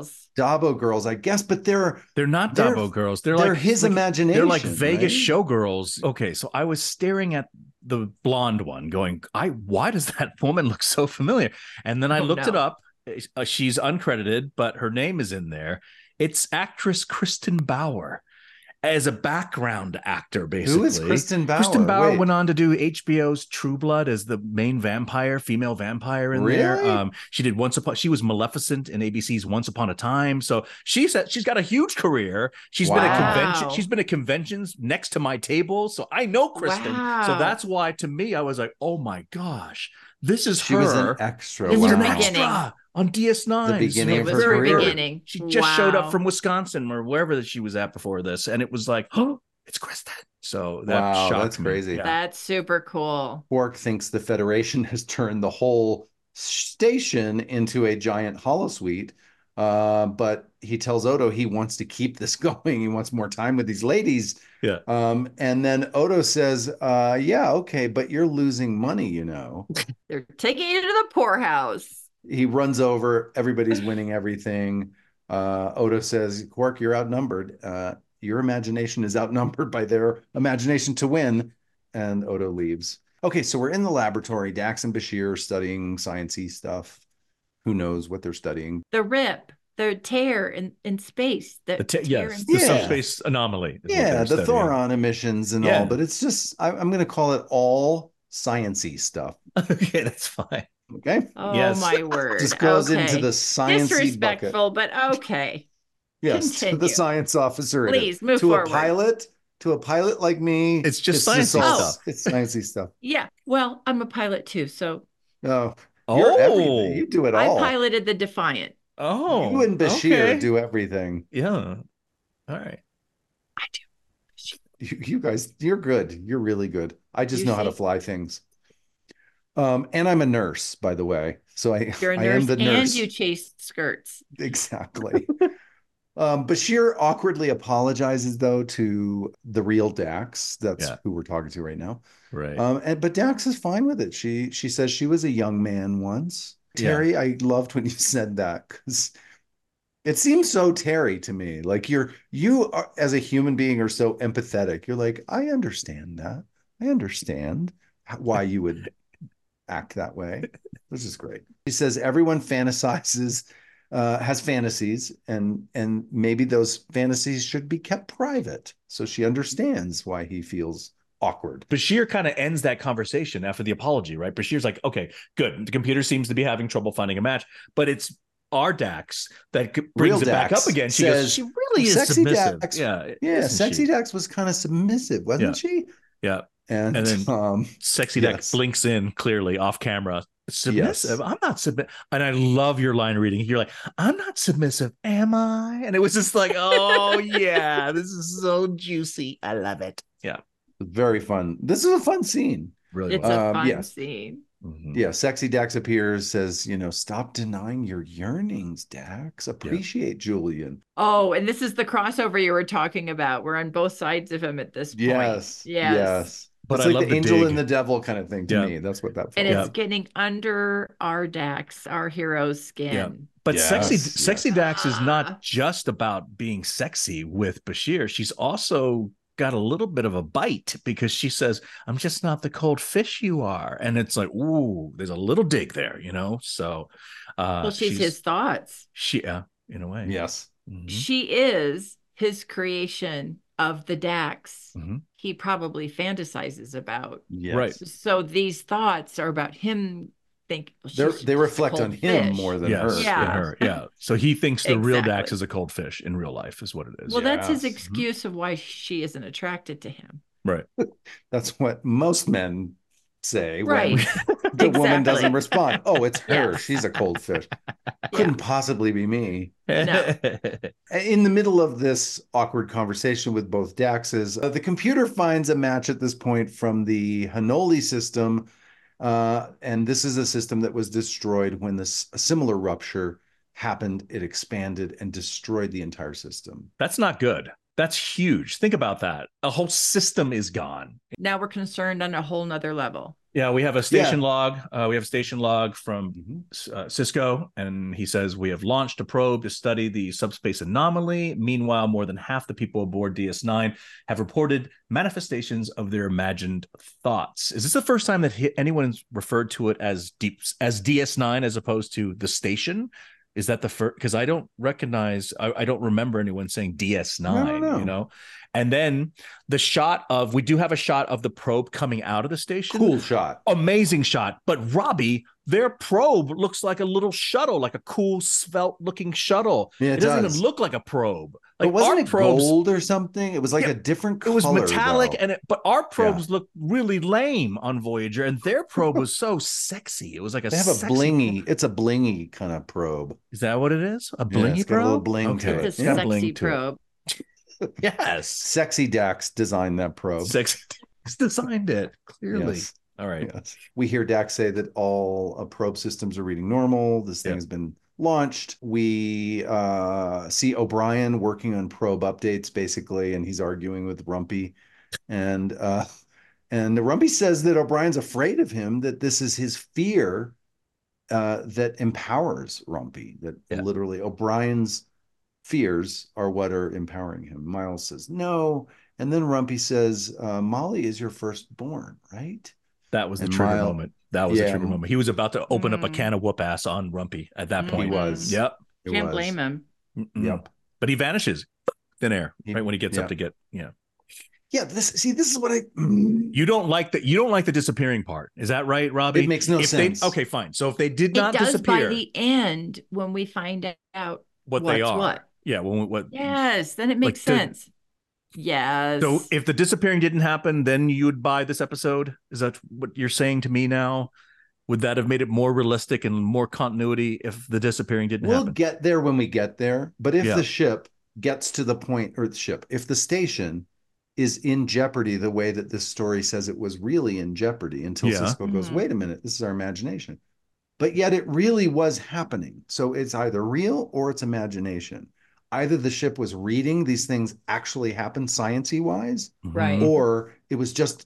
girls, I guess, but they're not Dabo girls. They're like his imagination. They're like Vegas showgirls. Okay, so I was staring at the blonde one going, why does that woman look so familiar? And then I looked it up. She's uncredited, but her name is in there. It's actress Kristen Bauer. As a background actor, basically. Who is Kristen Bauer? Kristen Bauer went on to do HBO's True Blood as the main female vampire in there. She was Maleficent in ABC's Once Upon a Time. So she's got a huge career. She's been at conventions next to my table. So I know Kristen. Wow. So that's why, to me, I was like, oh my gosh, this is she her. Was an extra. This was an extra. On DS9. The beginning of her career. She just showed up from Wisconsin or wherever she was at before this. And it was like, oh, it's Kristen. So that's crazy. Yeah. That's super cool. Quark thinks the Federation has turned the whole station into a giant holosuite. But he tells Odo he wants to keep this going. He wants more time with these ladies. Yeah. And then Odo says, okay, but you're losing money, They're taking you to the poorhouse. He runs over. Everybody's winning everything. Odo says, Quark, you're outnumbered. Your imagination is outnumbered by their imagination to win. And Odo leaves. Okay, so we're in the laboratory. Dax and Bashir are studying science-y stuff. Who knows what they're studying? The rip, the tear in space. The subspace anomaly. Yeah, the Thoron emissions and all. But it's just, I'm going to call it all science-y stuff. Okay, that's fine. Okay. Oh, yes. My word. Just goes into the science disrespectful, but okay. Yes, continue. To the science officer. Please move forward. To a pilot like me, it's just sciencey stuff. It's sciencey stuff. Yeah. Well, I'm a pilot too, so. You're everything. You do it all. I piloted the Defiant. Oh. You and Bashir do everything. Yeah. All right. I do. You guys, you're good. You're really good. I just know how to fly things. And I'm a nurse, by the way. So You're a nurse, I am the nurse. And you chase skirts. Exactly. Bashir awkwardly apologizes, though, to the real Dax. That's who we're talking to right now. Right. But Dax is fine with it. She says she was a young man once. Terry, I loved when you said that, because it seems so Terry to me. Like you are, as a human being, are so empathetic. You're like, I understand that. I understand why you would act that way. This is great. He says everyone fantasizes, has fantasies, and maybe those fantasies should be kept private. So she understands why he feels awkward. Bashir kind of ends that conversation after the apology, right? Bashir's like, okay, good. The computer seems to be having trouble finding a match, but it's our Dax that brings it back up again. She goes, she really is submissive. Dax, yeah. Sexy Dax was kind of submissive, wasn't she? Yeah. And then Sexy Dax blinks in clearly off camera. Submissive. Yes. I'm not submissive. And I love your line reading. You're like, I'm not submissive, am I? And it was just like, oh yeah, this is so juicy. I love it. Yeah. Very fun. This is a fun scene. Really, it's a fun scene. Mm-hmm. Yeah, Sexy Dax appears, says, stop denying your yearnings, Dax. Appreciate Julian. Oh, and this is the crossover you were talking about. We're on both sides of him at this point. Yes. But it's like the angel and the devil kind of thing to me. That's what that felt. And it's getting under our Dax, our hero's skin. Yeah. But Sexy Dax is not just about being sexy with Bashir. She's also got a little bit of a bite because she says, "I'm just not the cold fish you are," and it's like, ooh, there's a little dig there, So, well, she's his thoughts. In a way, yes, she is his creation of the Dax. He probably fantasizes about. Yes. Right. So these thoughts are about him. They reflect on him more than her. Yeah. So he thinks the real Dax is a cold fish in real life, is what it is. Well, that's his excuse of why she isn't attracted to him. Right. That's what most men say. Right. When the woman doesn't respond. Oh, it's her. Yes. She's a cold fish. Couldn't possibly be me. No. In the middle of this awkward conversation with both Daxes, the computer finds a match at this point from the Hanoli system. And this is a system that was destroyed when a similar rupture happened. It expanded and destroyed the entire system. That's not good. That's huge. Think about that. A whole system is gone. Now we're concerned on a whole nother level. Yeah, we have a station log. We have a station log from Cisco, and he says, "We have launched a probe to study the subspace anomaly. Meanwhile, more than half the people aboard DS9 have reported manifestations of their imagined thoughts." Is this the first time that anyone's referred to it as DS9 as opposed to the station? Is that the first? Because I don't recognize, I don't remember anyone saying DS9, No. And then we do have a shot of the probe coming out of the station. Cool shot. Amazing shot. But Robbie, their probe looks like a little shuttle, like a cool svelte looking shuttle. Yeah, it doesn't even look like a probe. Like, but wasn't it gold or something? It was like a different color. It was metallic, but our probes look really lame on Voyager, and their probe was so sexy. It was like they have a blingy. It's a blingy kind of probe. Is that what it is? A blingy it's probe? got a little bling to it. It's a sexy probe. Yes. Sexy Dax designed that probe. Sexy Dax designed it, clearly. Yes. All right. Yes. We hear Dax say that all probe systems are reading normal. This thing has been launched. We see O'Brien working on probe updates, basically, and he's arguing with Rumpy. And Rumpy says that O'Brien's afraid of him, that this is his fear that empowers Rumpy, that literally O'Brien's fears are what are empowering him. Miles says no. And then Rumpy says, Molly is your firstborn, right? That was the trigger moment. That was the trigger moment. He was about to open up a can of whoop ass on Rumpy at that point. He was. Yep. Can't blame him. Yep. But he vanishes thin air right when he gets up to get, Yeah, this is what I You don't like the disappearing part. Is that right, Robbie? It makes no sense. Okay, fine. So if they did not disappear by the end when we find out what they are. What. Yeah, yes, then it makes sense. Yes. So if the disappearing didn't happen, then you would buy this episode? Is that what you're saying to me now? Would that have made it more realistic and more continuity if the disappearing didn't happen? We'll get there when we get there. But if the ship gets to the point, or if the station is in jeopardy the way that this story says it was really in jeopardy until Cisco goes, wait a minute, this is our imagination. But yet it really was happening. So it's either real or it's imagination. Either the ship was reading these things actually happened science-y wise, right, or it was just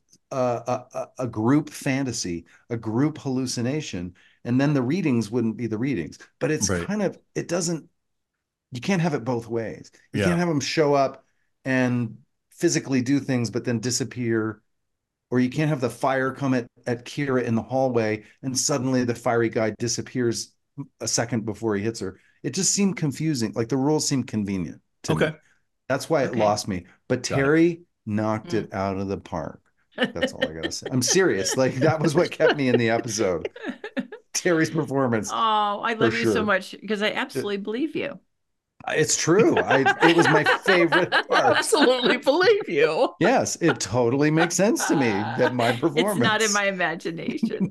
a group fantasy, a group hallucination, and then the readings wouldn't be the readings. But it's kind of, it doesn't, you can't have it both ways. You can't have them show up and physically do things but then disappear, or you can't have the fire come at Kira in the hallway and suddenly the fiery guy disappears a second before he hits her. It just seemed confusing. Like the rules seemed convenient to me. That's why it lost me. But Terry knocked it out of the park. That's all I gotta say. I'm serious. Like that was what kept me in the episode. Terry's performance. Oh, I love you so much because I absolutely believe you. It's true. It was my favorite part. I absolutely believe you. Yes, it totally makes sense to me that my performance. It's not in my imagination.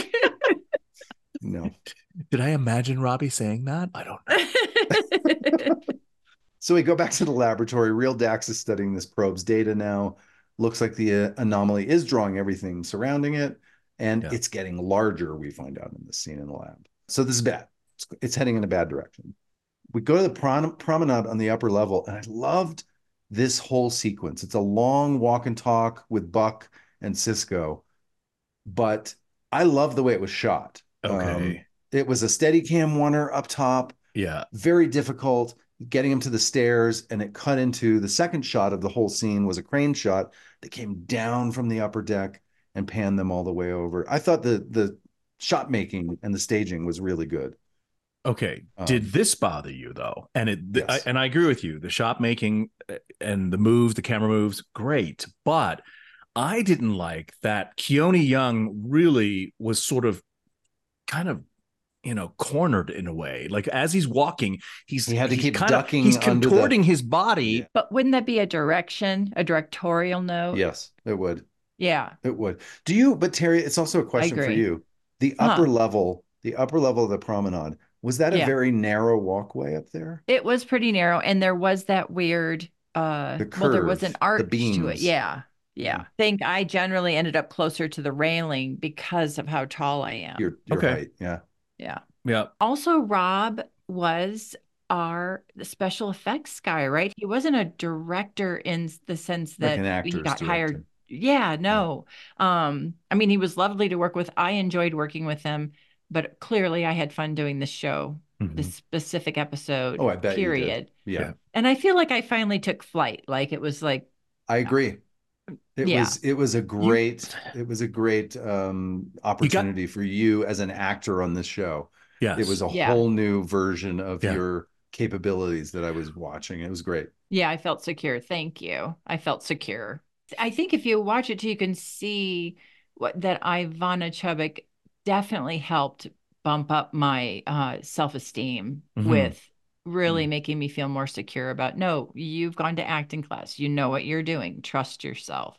No. Did I imagine Robbie saying that? I don't know. So we go back to the laboratory. Real Dax is studying this probe's data now. Looks like the anomaly is drawing everything surrounding it, and it's getting larger, we find out in this scene in the lab. So this is bad. It's heading in a bad direction. We go to the promenade on the upper level, and I loved this whole sequence. It's a long walk and talk with Buck and Cisco, but I love the way it was shot. Okay. It was a Steadicam oneer up top. Yeah. Very difficult. getting him to the stairs, and it cut into the second shot of the whole scene was a crane shot that came down from the upper deck and panned them all the way over. I thought the shot making and the staging was really good. Okay. Did this bother you though? And yes. I agree with you. The shot making and the moves, the camera moves, great. But I didn't like that Keone Young really was sort of kind of, cornered in a way. Like as he's walking, he had to keep ducking. He's contorting his body. Yeah. But wouldn't that be a directorial note? Yes, it would. Yeah, it would. But Terry, it's also a question for you. The upper level of the promenade, was that a very narrow walkway up there? It was pretty narrow, and there was that weird the curve, there was an arch to it. Yeah. I think I generally ended up closer to the railing because of how tall I am. Your height. Yeah. Also, Rob was the special effects guy, right? He wasn't a director in the sense that he got hired. Yeah, no. I mean, he was lovely to work with. I enjoyed working with him, but clearly I had fun doing this show, this specific episode. Oh, I bet period. You did. Yeah. And I feel like I finally took flight. Like it was like, I agree. It was a great opportunity for you as an actor on this show. Yes. It was a whole new version of your capabilities that I was watching. It was great. Yeah, I felt secure. Thank you. I felt secure. I think if you watch it too, you can see that Ivana Chubbuck definitely helped bump up my self-esteem with really making me feel more secure about, no, you've gone to acting class. You know what you're doing. Trust yourself.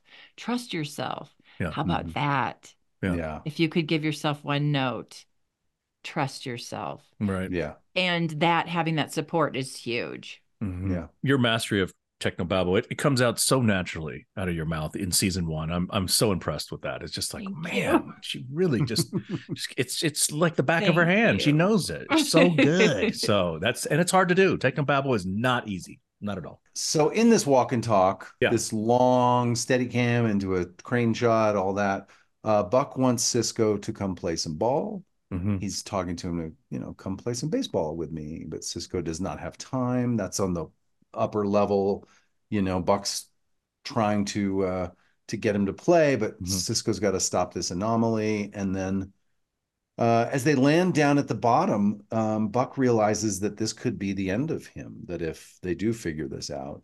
Yeah. How about that? Yeah. If you could give yourself one note, trust yourself. Right. Yeah. And that having that support is huge. Yeah. Your mastery of technobabble, it comes out so naturally out of your mouth in season 1. I'm so impressed with that. It's just like, man, she really just it's like the back of her hand. She knows it. It's so good. So it's hard to do. Technobabble is not easy. Not at all. So in this walk and talk, this long steady cam into a crane shot, all that, Buck wants Sisko to come play some ball. He's talking to him to, come play some baseball with me, but Sisko does not have time. That's on the upper level. Buck's trying to get him to play, but Sisko's got to stop this anomaly. And then as they land down at the bottom, Buck realizes that this could be the end of him, that if they do figure this out,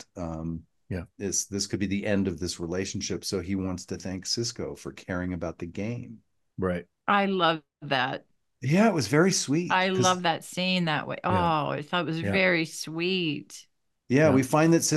this could be the end of this relationship. So he wants to thank Sisko for caring about the game. Right. I love that. Yeah, it was very sweet. I love that scene that way. Oh, I thought it was very sweet. Yeah, we find out that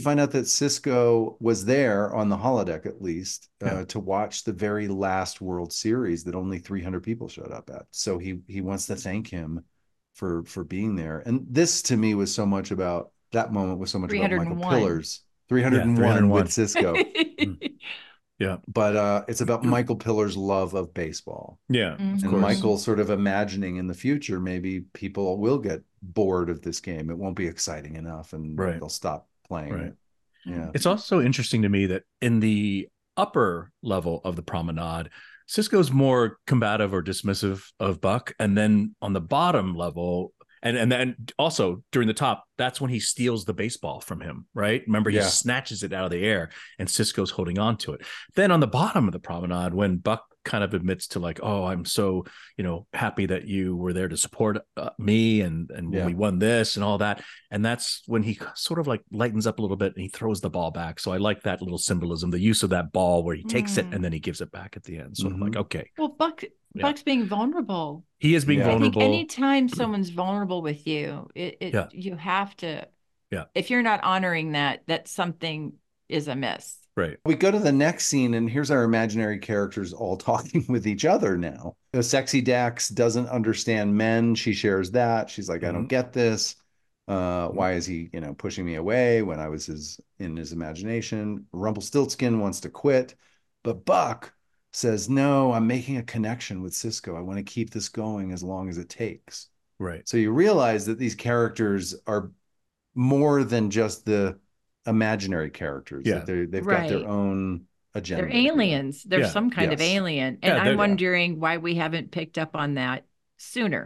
Sisko was there on the holodeck, at least, to watch the very last World Series that only 300 people showed up at. So he wants to thank him for being there. And this to me was so much about that moment was so much about Michael Pillars. 301 with Sisko. Yeah. But it's about Michael Pillars' love of baseball. Yeah. And Michael sort of imagining in the future, maybe people will get bored of this game. It won't be exciting enough and they'll stop playing it. Yeah. It's also interesting to me that in the upper level of the promenade, Sisko's more combative or dismissive of Buck. And then on the bottom level, and then also during the top, that's when he steals the baseball from him, right? Remember, he snatches it out of the air and Sisko's holding on to it. Then on the bottom of the promenade, when Buck kind of admits to like, oh, I'm so, happy that you were there to support me and when we won this and all that. And that's when he sort of like lightens up a little bit and he throws the ball back. So I like that little symbolism, the use of that ball where he takes it and then he gives it back at the end. Sort of like, okay. Well, Buck's being vulnerable. He is being vulnerable. I think anytime someone's vulnerable with you, you have to, if you're not honoring that something is amiss. Right. We go to the next scene, and here's our imaginary characters all talking with each other now. The sexy Dax doesn't understand men. She shares that. She's like, I don't get this. Why is he, pushing me away when I was in his imagination? Rumpelstiltskin wants to quit, but Buck says, no, I'm making a connection with Sisko. I want to keep this going as long as it takes. Right. So you realize that these characters are more than just the imaginary characters. Yeah. They've got their own agenda. They're aliens. They're some kind of alien. And I'm wondering why we haven't picked up on that sooner.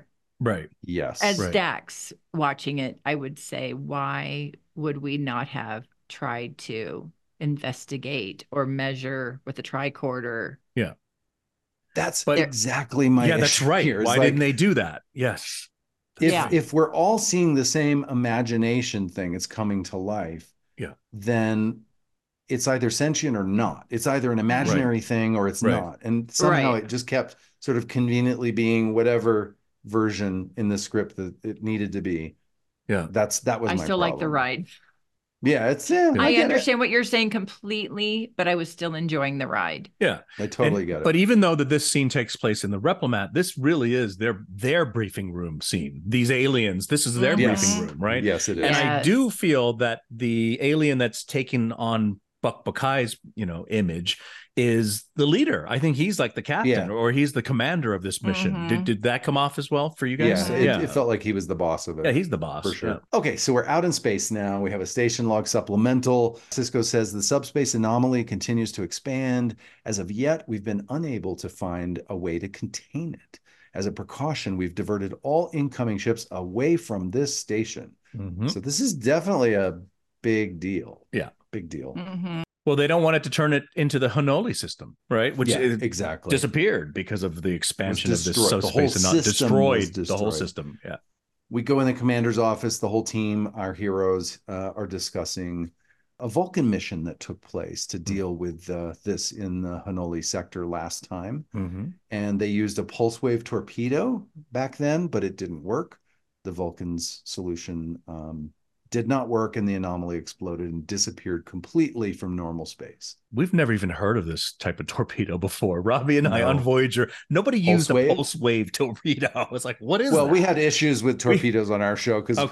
Right. Yes. As right. Dax watching it, I would say, why would we not have tried to investigate or measure with a tricorder? Yeah. That's exactly my issue. That's right. Here. Why didn't they do that? Yes. If we're all seeing the same imagination thing, it's coming to life. Yeah. Then it's either sentient or not. It's either an imaginary thing or it's not. And somehow it just kept sort of conveniently being whatever version in the script that it needed to be. Yeah. That was my problem. I still like the ride. Yeah, I understand what you're saying completely, but I was still enjoying the ride. Yeah, I totally get it. But even though this scene takes place in the Replimat, this really is their briefing room scene. These aliens, this is their briefing room, right? Yes, it is. And I do feel that the alien that's taken on Buck Bakai's, image is the leader. I think he's like the captain or he's the commander of this mission. Did that come off as well for you guys? Yeah, it felt like he was the boss of it. Yeah, he's the boss. For sure. Yeah. Okay, so we're out in space now. We have a station log supplemental. Sisko says the subspace anomaly continues to expand. As of yet, we've been unable to find a way to contain it. As a precaution, we've diverted all incoming ships away from this station. So this is definitely a big deal. Yeah. Big deal. Well, they don't want it to turn it into the Hanoli system, right? Which exactly disappeared because of the expansion of this subspace and not destroyed the whole system. Yeah. We go in the commander's office. The whole team, our heroes, are discussing a Vulcan mission that took place to deal with this in the Hanoli sector last time. And they used a pulse wave torpedo back then, but it didn't work. The Vulcans' solution did not work, and the anomaly exploded and disappeared completely from normal space. We've never even heard of this type of torpedo before. Robbie and I on Voyager, nobody used a pulse wave torpedo. I was like, what is that? Well, we had issues with torpedoes on our show because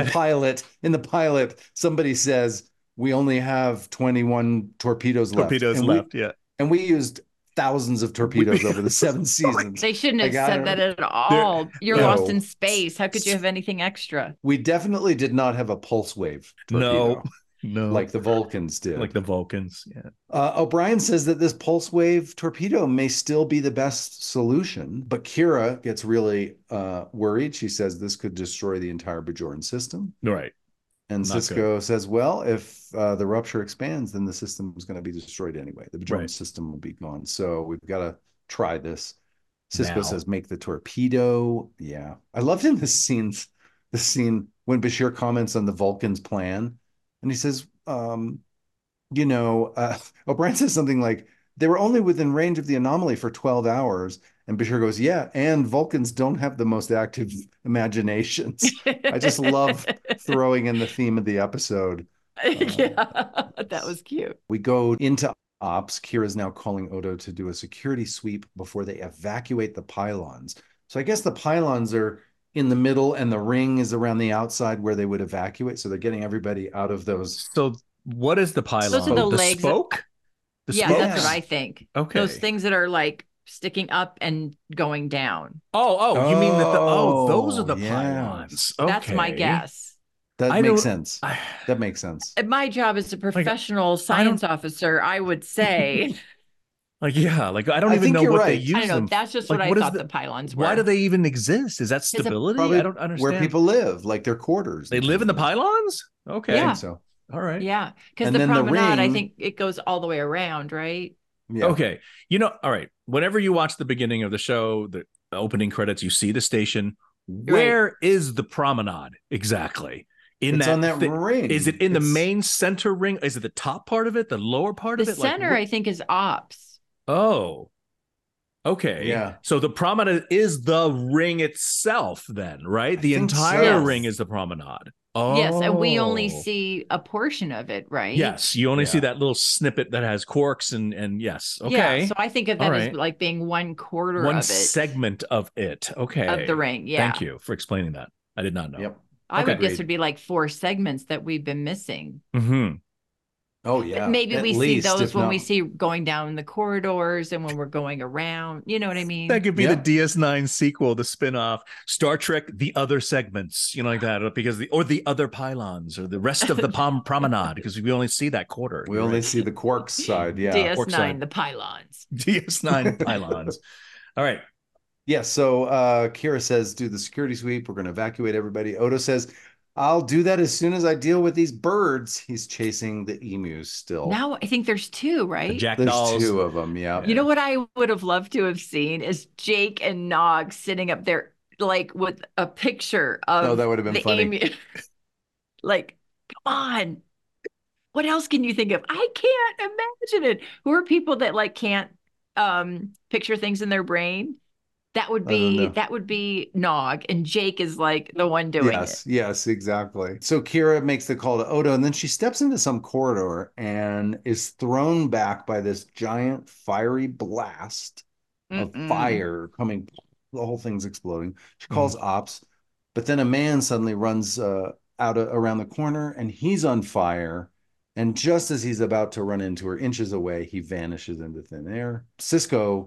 in the pilot, somebody says we only have 21 torpedoes left. And we used thousands of torpedoes over the 7 seasons. They shouldn't have said that at all. You're lost in space. How could you have anything extra? We definitely did not have a pulse wave torpedo. No. Like the Vulcans did. Like the Vulcans, yeah. O'Brien says that this pulse wave torpedo may still be the best solution, but Kira gets really worried. She says this could destroy the entire Bajoran system. Right. And Sisko says, well, if the rupture expands, then the system is going to be destroyed anyway. The Bajoran system will be gone. So we've got to try this. Sisko says, make the torpedo. Yeah. I loved in the scene when Bashir comments on the Vulcans' plan. And he says, O'Brien says something like, they were only within range of the anomaly for 12 hours. And Bashir goes, yeah, and Vulcans don't have the most active imaginations. I just love throwing in the theme of the episode. That was cute. We go into ops. Kira's now calling Odo to do a security sweep before they evacuate the pylons. So I guess the pylons are in the middle and the ring is around the outside where they would evacuate. So they're getting everybody out of those. So what is the pylon? Those are the legs. Spoke? That's what I think. Okay. Those things that are like sticking up and going down. You mean that those are the pylons. Okay. That's my guess. That makes sense. That makes sense. My job as a professional science officer, I would say. I don't even know what they use them. That's just what I thought the pylons were. Why do they even exist? Is that stability? I don't understand. Where people live, like their quarters. They live in the pylons? Okay. Yeah. I think so. All right. Yeah. Because the promenade, I think it goes all the way around, right? Yeah. Okay. All right. Whenever you watch the beginning of the show, the opening credits, you see the station. Where is the promenade exactly? It's on that ring. Is it in the main center ring? Is it the top part of it? The lower part of it? The center, I think, is ops. Oh. Okay. Yeah. So the promenade is the ring itself then, right? The entire ring is the promenade. Oh. Yes, and we only see a portion of it, right? Yes, you only see that little snippet that has Quarks and yes. Okay. Yeah, so I think of that as like being 1/4 of it. One segment of it. Okay. Of the ring, yeah. Thank you for explaining that. I did not know. Yep. I would guess it'd be like 4 segments that we've been missing. Mm-hmm. Oh, yeah. Maybe we see those when we see going down the corridors and when we're going around. You know what I mean? That could be the DS9 sequel, the spinoff, Star Trek, The Other Segments, like that, because the other pylons or the rest of the promenade, because we only see that quarter. We only see the Quarks side. Yeah. DS9, the pylons. DS9 pylons. All right. Yeah, so Kira says, do the security sweep. We're going to evacuate everybody. Odo says, I'll do that as soon as I deal with these birds. He's chasing the emus still. Now I think there's two, right? There's two of them, yeah. You know what I would have loved to have seen is Jake and Nog sitting up there, like with a picture of that would have been funny. Emu. Like, come on. What else can you think of? I can't imagine it. Who are people that like can't picture things in their brain? That would be Nog, and Jake is like the one doing it. Yes, exactly. So Kira makes the call to Odo, and then she steps into some corridor and is thrown back by this giant fiery blast of fire coming. The whole thing's exploding. She calls ops, but then a man suddenly runs around the corner, and he's on fire. And just as he's about to run into her, inches away, he vanishes into thin air. Sisko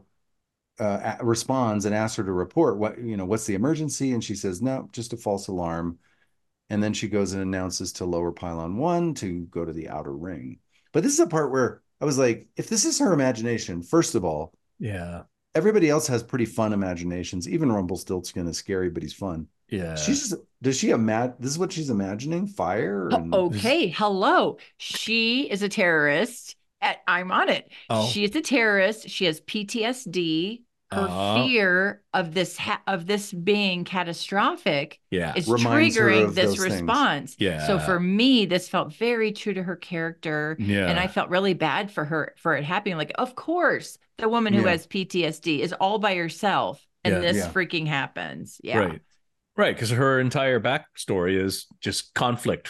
responds and asks her to report what's the emergency, and she says no, just a false alarm. And then she goes and announces to lower pylon 1 to go to the outer ring. But this is a part where I was like, if this is her imagination, first of all, everybody else has pretty fun imaginations. Even Rumpelstiltskin is scary, but he's fun. Does she imagine this is what she's imagining? Fire? Okay, hello. She is a terrorist. I'm on it. She is a terrorist. She has PTSD. Her fear of this being catastrophic is triggering this response. So for me, this felt very true to her character. And I felt really bad for her for it happening. Like, of course, the woman who has PTSD is all by herself and this freaking happens. Right, because her entire backstory is just conflict,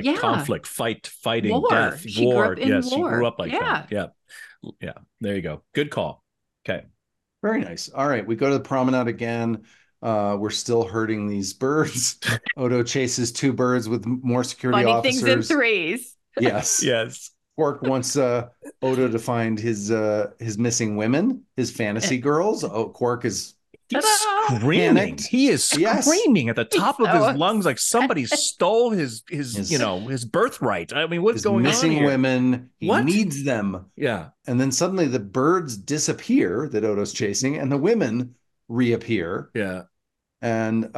fighting, war. Death, she war. Grew up in war. She grew up like that. Yeah. There you go. Good call. Okay. Very nice. All right, we go to the promenade again. We're still herding these birds. Odo chases 2 birds with more security officers. Funny things in threes. Yes. Quark wants Odo to find his missing women, his fantasy girls. Quark is screaming. Panicked. He is screaming at the top of his lungs like somebody stole his birthright. I mean, what's going on here? Missing women. He needs them. Yeah. And then suddenly the birds disappear that Odo's chasing, and the women reappear. Yeah. And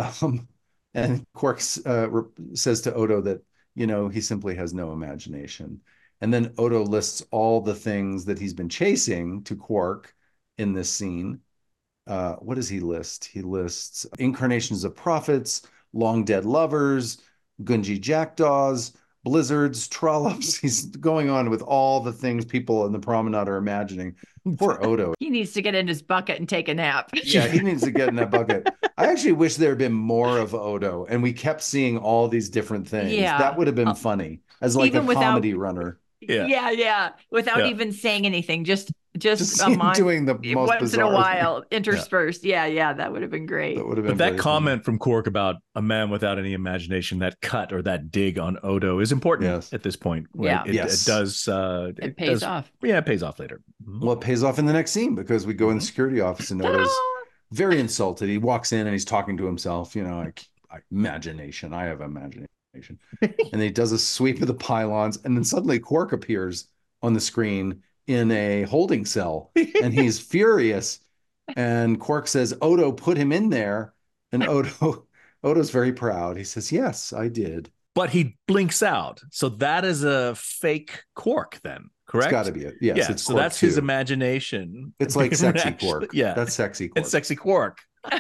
Quark says to Odo that he simply has no imagination. And then Odo lists all the things that he's been chasing to Quark in this scene. What does he list? He lists incarnations of prophets, long dead lovers, Gunji jackdaws, blizzards, trollops. He's going on with all the things people in the promenade are imagining. Poor Odo. He needs to get in his bucket and take a nap. Yeah, he needs to get in that bucket. I actually wish there had been more of Odo and we kept seeing all these different things. Yeah. That would have been funny as like a comedy runner. Yeah. Without even saying anything, just doing the most once bizarre in a while interspersed. Yeah, that would have been great. That would have been. But that comment from Quark about a man without any imagination, that cut or that dig on Odo is important at this point. Right? Yeah, it does. It pays off. Yeah, it pays off later. Well, it pays off in the next scene because we go in the security office and Odo's very insulted. He walks in and he's talking to himself. Like imagination. I have imagination. And he does a sweep of the pylons, and then suddenly Quark appears on the screen in a holding cell, and he's furious. And Quark says, Odo put him in there, and Odo's very proud. He says, yes, I did. But he blinks out, so that is a fake Quark, then, correct? It's got to be it. Yes, it's so that's his imagination. It's like sexy Quark. Yeah, that's sexy Quark. It's sexy Quark.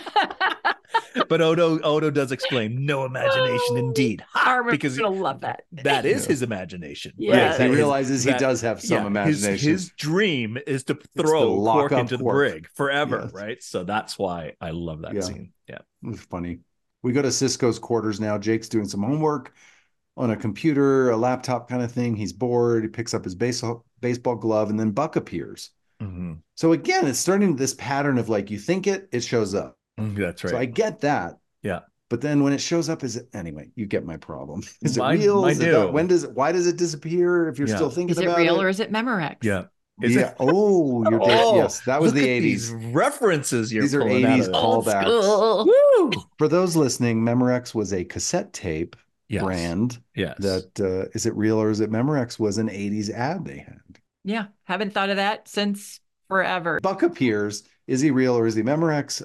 But Odo does explain no imagination indeed. Because gonna love that. That is his imagination. Yes, he realizes he does have some imagination. His dream is to throw Quark into the brig forever, right? So that's why I love that scene. Yeah, it was funny. We go to Sisko's quarters now. Jake's doing some homework on a computer, a laptop kind of thing. He's bored. He picks up his baseball glove, and then Buck appears. Mm-hmm. So again, it's starting this pattern of like you think it shows up. That's right. So I get that. Yeah. But then when it shows up, anyway, you get my problem. Is it real? Why does it disappear if you're still thinking about it? Is it real or is it Memorex? Yeah. Yes, that was the 80s. These references these are 80s callbacks. Woo! For those listening, Memorex was a cassette tape brand. Yes. That is it real or is it Memorex was an 80s ad they had. Yeah. Haven't thought of that since forever. Buck appears Is he real or is he Memorex?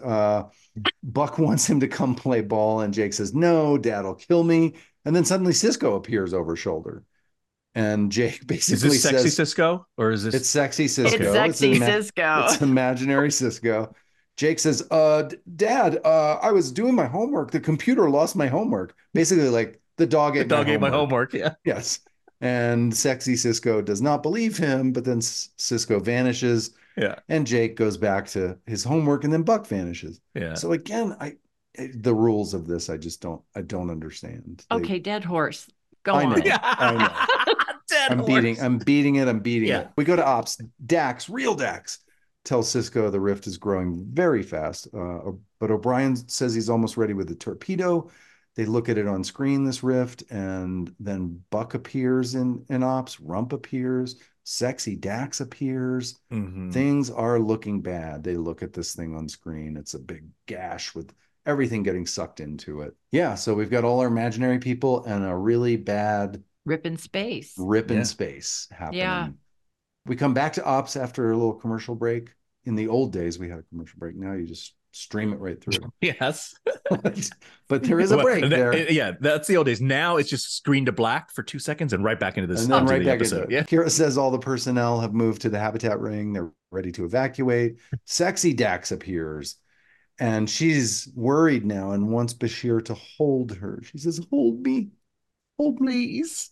Buck wants him to come play ball, and Jake says, no, Dad'll kill me. And then suddenly Sisko appears over his shoulder. And Jake basically says, sexy Sisko, or is this? It's sexy Sisko. It's sexy Sisko. It's imaginary Sisko. Jake says, Dad, I was doing my homework. The computer lost my homework. Basically, like the dog ate my homework. Yeah. Yes. And sexy Sisko does not believe him, but then Sisko vanishes. Yeah. And Jake goes back to his homework, and then Buck vanishes. Yeah. So again, the rules of this, I don't understand. Okay, dead horse. Go on. I know. I'm beating it. We go to Ops. Dax, real Dax, tells Sisko the rift is growing very fast. But O'Brien says he's almost ready with the torpedo. They look at it on screen, this rift, and then Buck appears in Ops. Rump appears. Sexy Dax appears. Mm-hmm. Things are looking bad. They look at this thing on screen. It's a big gash with everything getting sucked into it. Yeah, so we've got all our imaginary people and a really bad rip in space happening. Yeah. We come back to Ops after a little commercial break. In the old days, we had a commercial break. Now you just stream it right through. Yes. But there is a break there. Yeah, that's the old days. Now it's just screen to black for 2 seconds and right back into this. And then right back into it. Yeah. Kira says all the personnel have moved to the habitat ring. They're ready to evacuate. Sexy Dax appears. And she's worried now and wants Bashir to hold her. She says, hold me. Hold me. Please.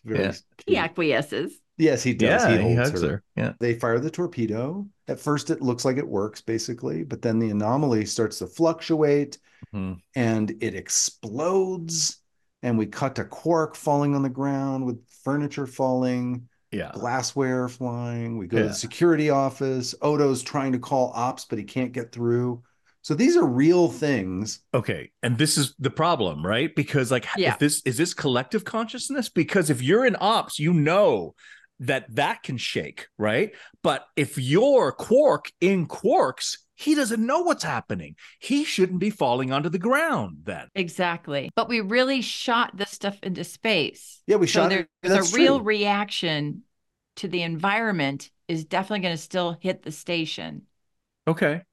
He acquiesces. Yes, he does. Yeah, he hugs her. Yeah. They fire the torpedo. At first, it looks like it works, basically. But then the anomaly starts to fluctuate and it explodes. And we cut to Quark falling on the ground with furniture falling. Yeah. Glassware flying. We go to the security office. Odo's trying to call Ops, but he can't get through. So these are real things. Okay. And this is the problem, right? Because if is this collective consciousness? Because if you're in Ops, you know that can shake, right? But if you're Quark in Quarks, he doesn't know what's happening. He shouldn't be falling onto the ground then. Exactly. But we really shot this stuff into space. Yeah, we shot it. There's a real reaction to the environment is definitely going to still hit the station. Okay.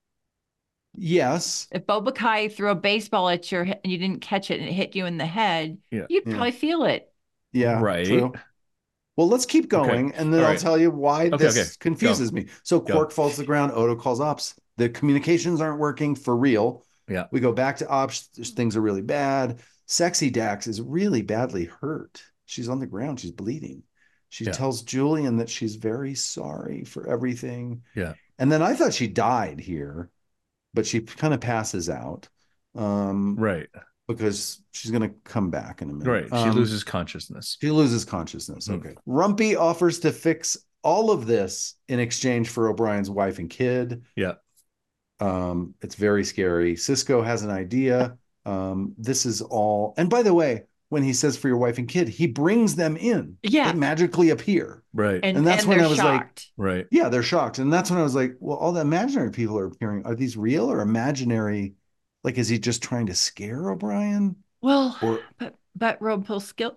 Yes. If Boba Kai threw a baseball at your head and you didn't catch it and it hit you in the head, you'd probably feel it. Yeah. Right. True. Well, let's keep going, and then I'll tell you why this confuses me. So Quark falls to the ground. Odo calls Ops. The communications aren't working for real. Yeah. We go back to Ops. Things are really bad. Sexy Dax is really badly hurt. She's on the ground. She's bleeding. She tells Julian that she's very sorry for everything. Yeah. And then I thought she died here, but she kind of passes out. Right. Because she's going to come back in a minute. Right. She loses consciousness. Okay. Rumpy offers to fix all of this in exchange for O'Brien's wife and kid. Yeah. It's very scary. Sisko has an idea. This is all. And by the way, when he says for your wife and kid, he brings them in. Yeah. They magically appear. Right. And that's when I was shocked. Right. Yeah, they're shocked. And that's when I was like, well, all the imaginary people are appearing. Are these real or imaginary? Like, is he just trying to scare O'Brien? Well, but Rumpelstiltskin.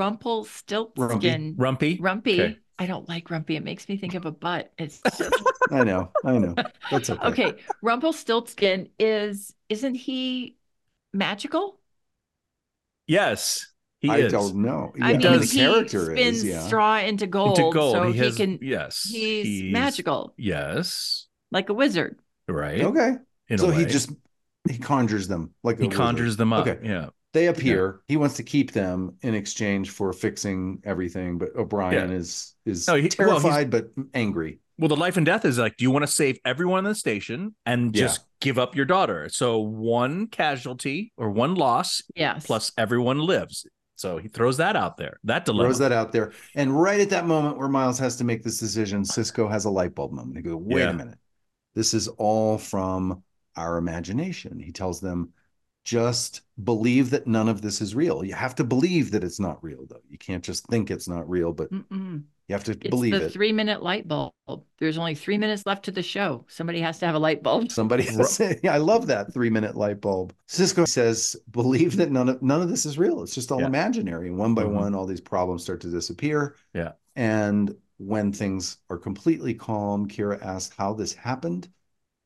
Rumpy. Okay. I don't like Rumpy. It makes me think of a butt. It's just... I know. That's okay. Okay. Rumpelstiltskin isn't he magical? Yes, he is. I don't know. Yeah, he spins straw into gold. So he's magical. Yes. Like a wizard. Right. Okay. So he conjures them like he conjures them up. Okay. Yeah. They appear. Yeah. He wants to keep them in exchange for fixing everything, but O'Brien is terrified but angry. Well, the life and death is like, do you want to save everyone in the station and just give up your daughter? So one casualty or one loss, plus everyone lives. So he throws that out there. That dilemma. And right at that moment where Miles has to make this decision, Sisko has a light bulb moment. He goes, wait a minute. This is all from our imagination. He tells them, just believe that none of this is real. You have to believe that it's not real, though. You can't just think it's not real, but you have to believe it. It's the 3-minute light bulb. There's only 3 minutes left to the show. Somebody has to have a light bulb. I love that 3-minute light bulb. Sisko says, believe that none of this is real. It's just all imaginary. And one by one, all these problems start to disappear. Yeah. And when things are completely calm, Kira asks how this happened.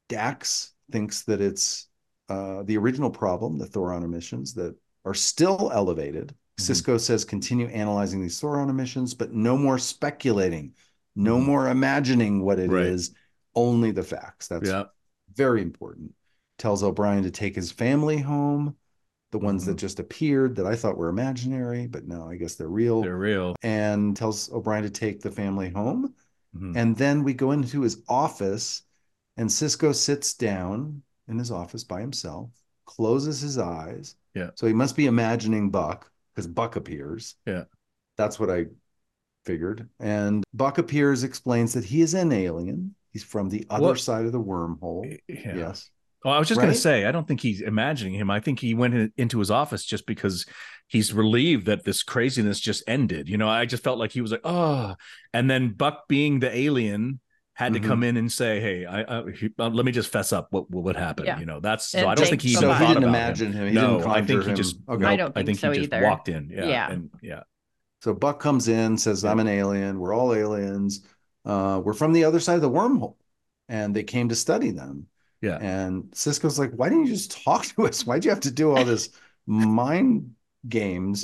Dax thinks that it's the original problem, the Thoron emissions that are still elevated. Sisko says continue analyzing these Thoron emissions, but no more speculating, no more imagining what it is, only the facts. That's very important. Tells O'Brien to take his family home, the ones that just appeared that I thought were imaginary, but no, I guess they're real. They're real. And tells O'Brien to take the family home. And then we go into his office, and Sisko sits down in his office by himself, closes his eyes. Yeah. So he must be imagining Buck, because Buck appears. Yeah. That's what I figured. And Buck appears, explains that he is an alien. He's from the other side of the wormhole. Yeah. Yes. Oh, I was just going to say, I don't think he's imagining him. I think he went into his office just because he's relieved that this craziness just ended. You know, I just felt like he was like, oh, and then Buck, being the alien, had to come in and say, hey, let me just fess up what happened. Yeah. You know, that's so I don't think he even he didn't imagine him. He didn't I think he just I don't think so he either. Just walked in. And so Buck comes in, says, I'm an alien. We're all aliens. We're from the other side of the wormhole, and they came to study them. Yeah. And Sisko's like, why didn't you just talk to us? Why'd you have to do all this mind games?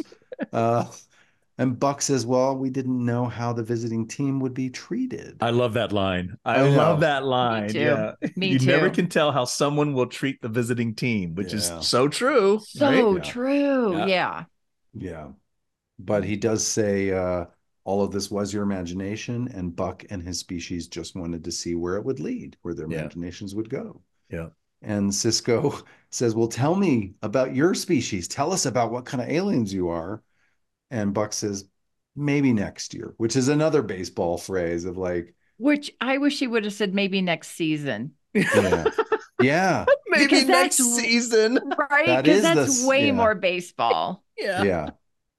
And Buck says, well, we didn't know how the visiting team would be treated. I love that line. I love that line. Me too. Yeah. Me too. You never can tell how someone will treat the visiting team, which is so true. So true. Yeah. But he does say, all of this was your imagination, and Buck and his species just wanted to see where it would lead, where their imaginations would go. Yeah. And Sisko says, well, tell me about your species. Tell us about what kind of aliens you are. And Buck says, maybe next year, which is another baseball phrase of like. Which I wish he would have said maybe next season. Yeah. Maybe next season. Right? Because that's way more baseball. Yeah.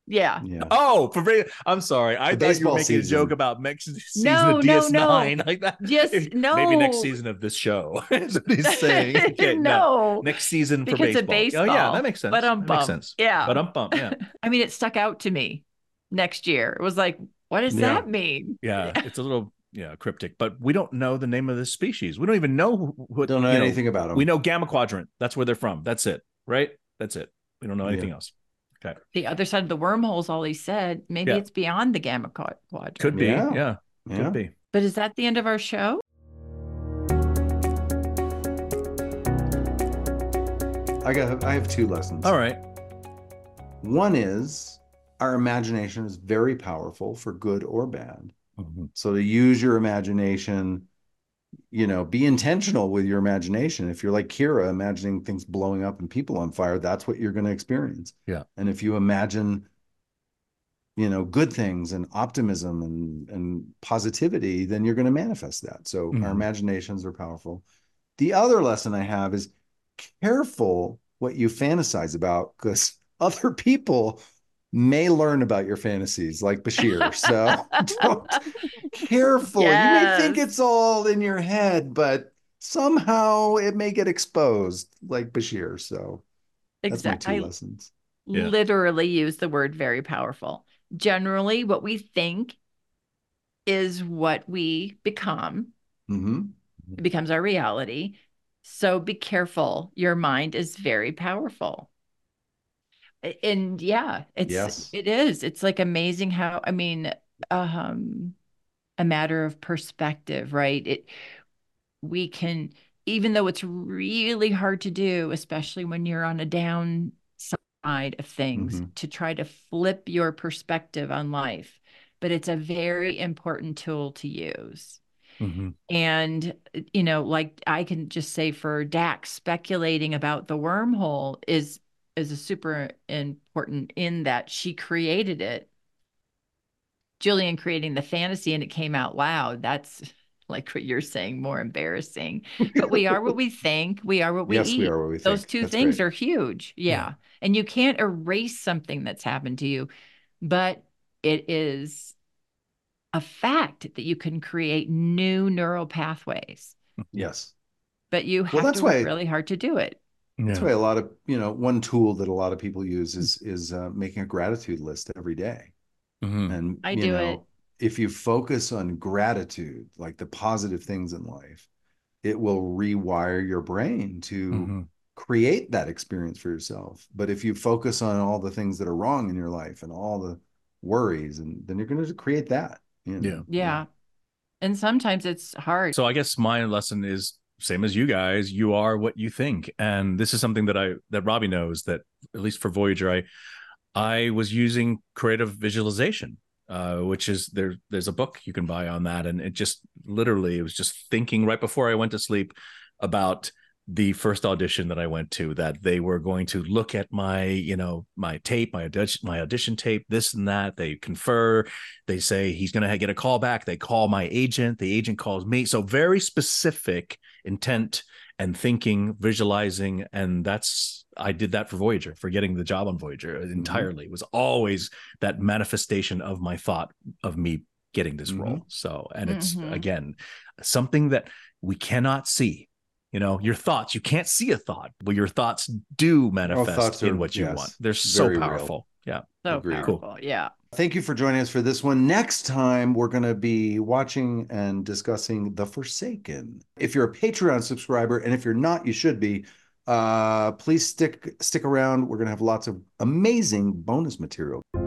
Oh, I'm sorry. I thought you were making a joke about next season of DS9 like that. Just maybe next season of this show. Is what he's saying. Okay, no, next season for baseball. Oh yeah, that makes sense. But makes sense. Yeah, but yeah. I mean, it stuck out to me. Next year, it was like, what does that mean? Yeah, it's a little cryptic, but we don't know the name of this species. We don't even know what. Don't know anything about them. We know Gamma Quadrant. That's where they're from. That's it. Right. That's it. We don't know anything else. Okay. The other side of the wormhole is all he said. Maybe it's beyond the Gamma Quadrant. Could be. Yeah. Could be. But is that the end of our show? I have two lessons. All right. One is our imagination is very powerful for good or bad. So to use your imagination, be intentional with your imagination. If you're like Kira, imagining things blowing up and people on fire, that's what you're going to experience. Yeah. And if you imagine, good things and optimism and positivity, then you're going to manifest that. So our imaginations are powerful. The other lesson I have is careful what you fantasize about, because other people may learn about your fantasies, like Bashir. So careful. You may think it's all in your head, but somehow it may get exposed, like Bashir. So that's my two lessons. Literally use the word very powerful. Generally, what we think is what we become. It becomes our reality. So be careful. Your mind is very powerful. And it is. It's like amazing how, a matter of perspective, right? We can, even though it's really hard to do, especially when you're on a down side of things, to try to flip your perspective on life, but it's a very important tool to use. And, like I can just say for Dax, speculating about the wormhole is a super important in that she created it. Julian creating the fantasy and it came out loud. That's like what you're saying, more embarrassing. But we are what we think. We are what we eat. Yes, we are what we think. Those two things are huge. Yeah. And you can't erase something that's happened to you, but it is a fact that you can create new neural pathways. Yes. But you have to work really hard to do it. That's why a lot of, one tool that a lot of people use is making a gratitude list every day. And I do it. If you focus on gratitude, like the positive things in life, it will rewire your brain to create that experience for yourself. But if you focus on all the things that are wrong in your life and all the worries, and then you're going to create that. Yeah. And sometimes it's hard. So I guess my lesson is same as you guys. You are what you think. And this is something that Robbie knows, that at least for Voyager, I was using creative visualization, which is there's a book you can buy on that. And it just literally, it was just thinking right before I went to sleep about the first audition that I went to, that they were going to look at my tape, my audition tape, this and that. They confer, they say he's going to get a call back. They call my agent, the agent calls me. So very specific intent and thinking, visualizing. And I did that for Voyager, for getting the job on Voyager entirely. It was always that manifestation of my thought of me getting this role. So, and it's again, something that we cannot see. Your thoughts, you can't see a thought, but your thoughts do manifest in what you want. They're so powerful. Real. Yeah. So powerful. Cool. Yeah. Thank you for joining us for this one. Next time, we're going to be watching and discussing The Forsaken. If you're a Patreon subscriber, and if you're not, you should be, please stick around. We're going to have lots of amazing bonus material.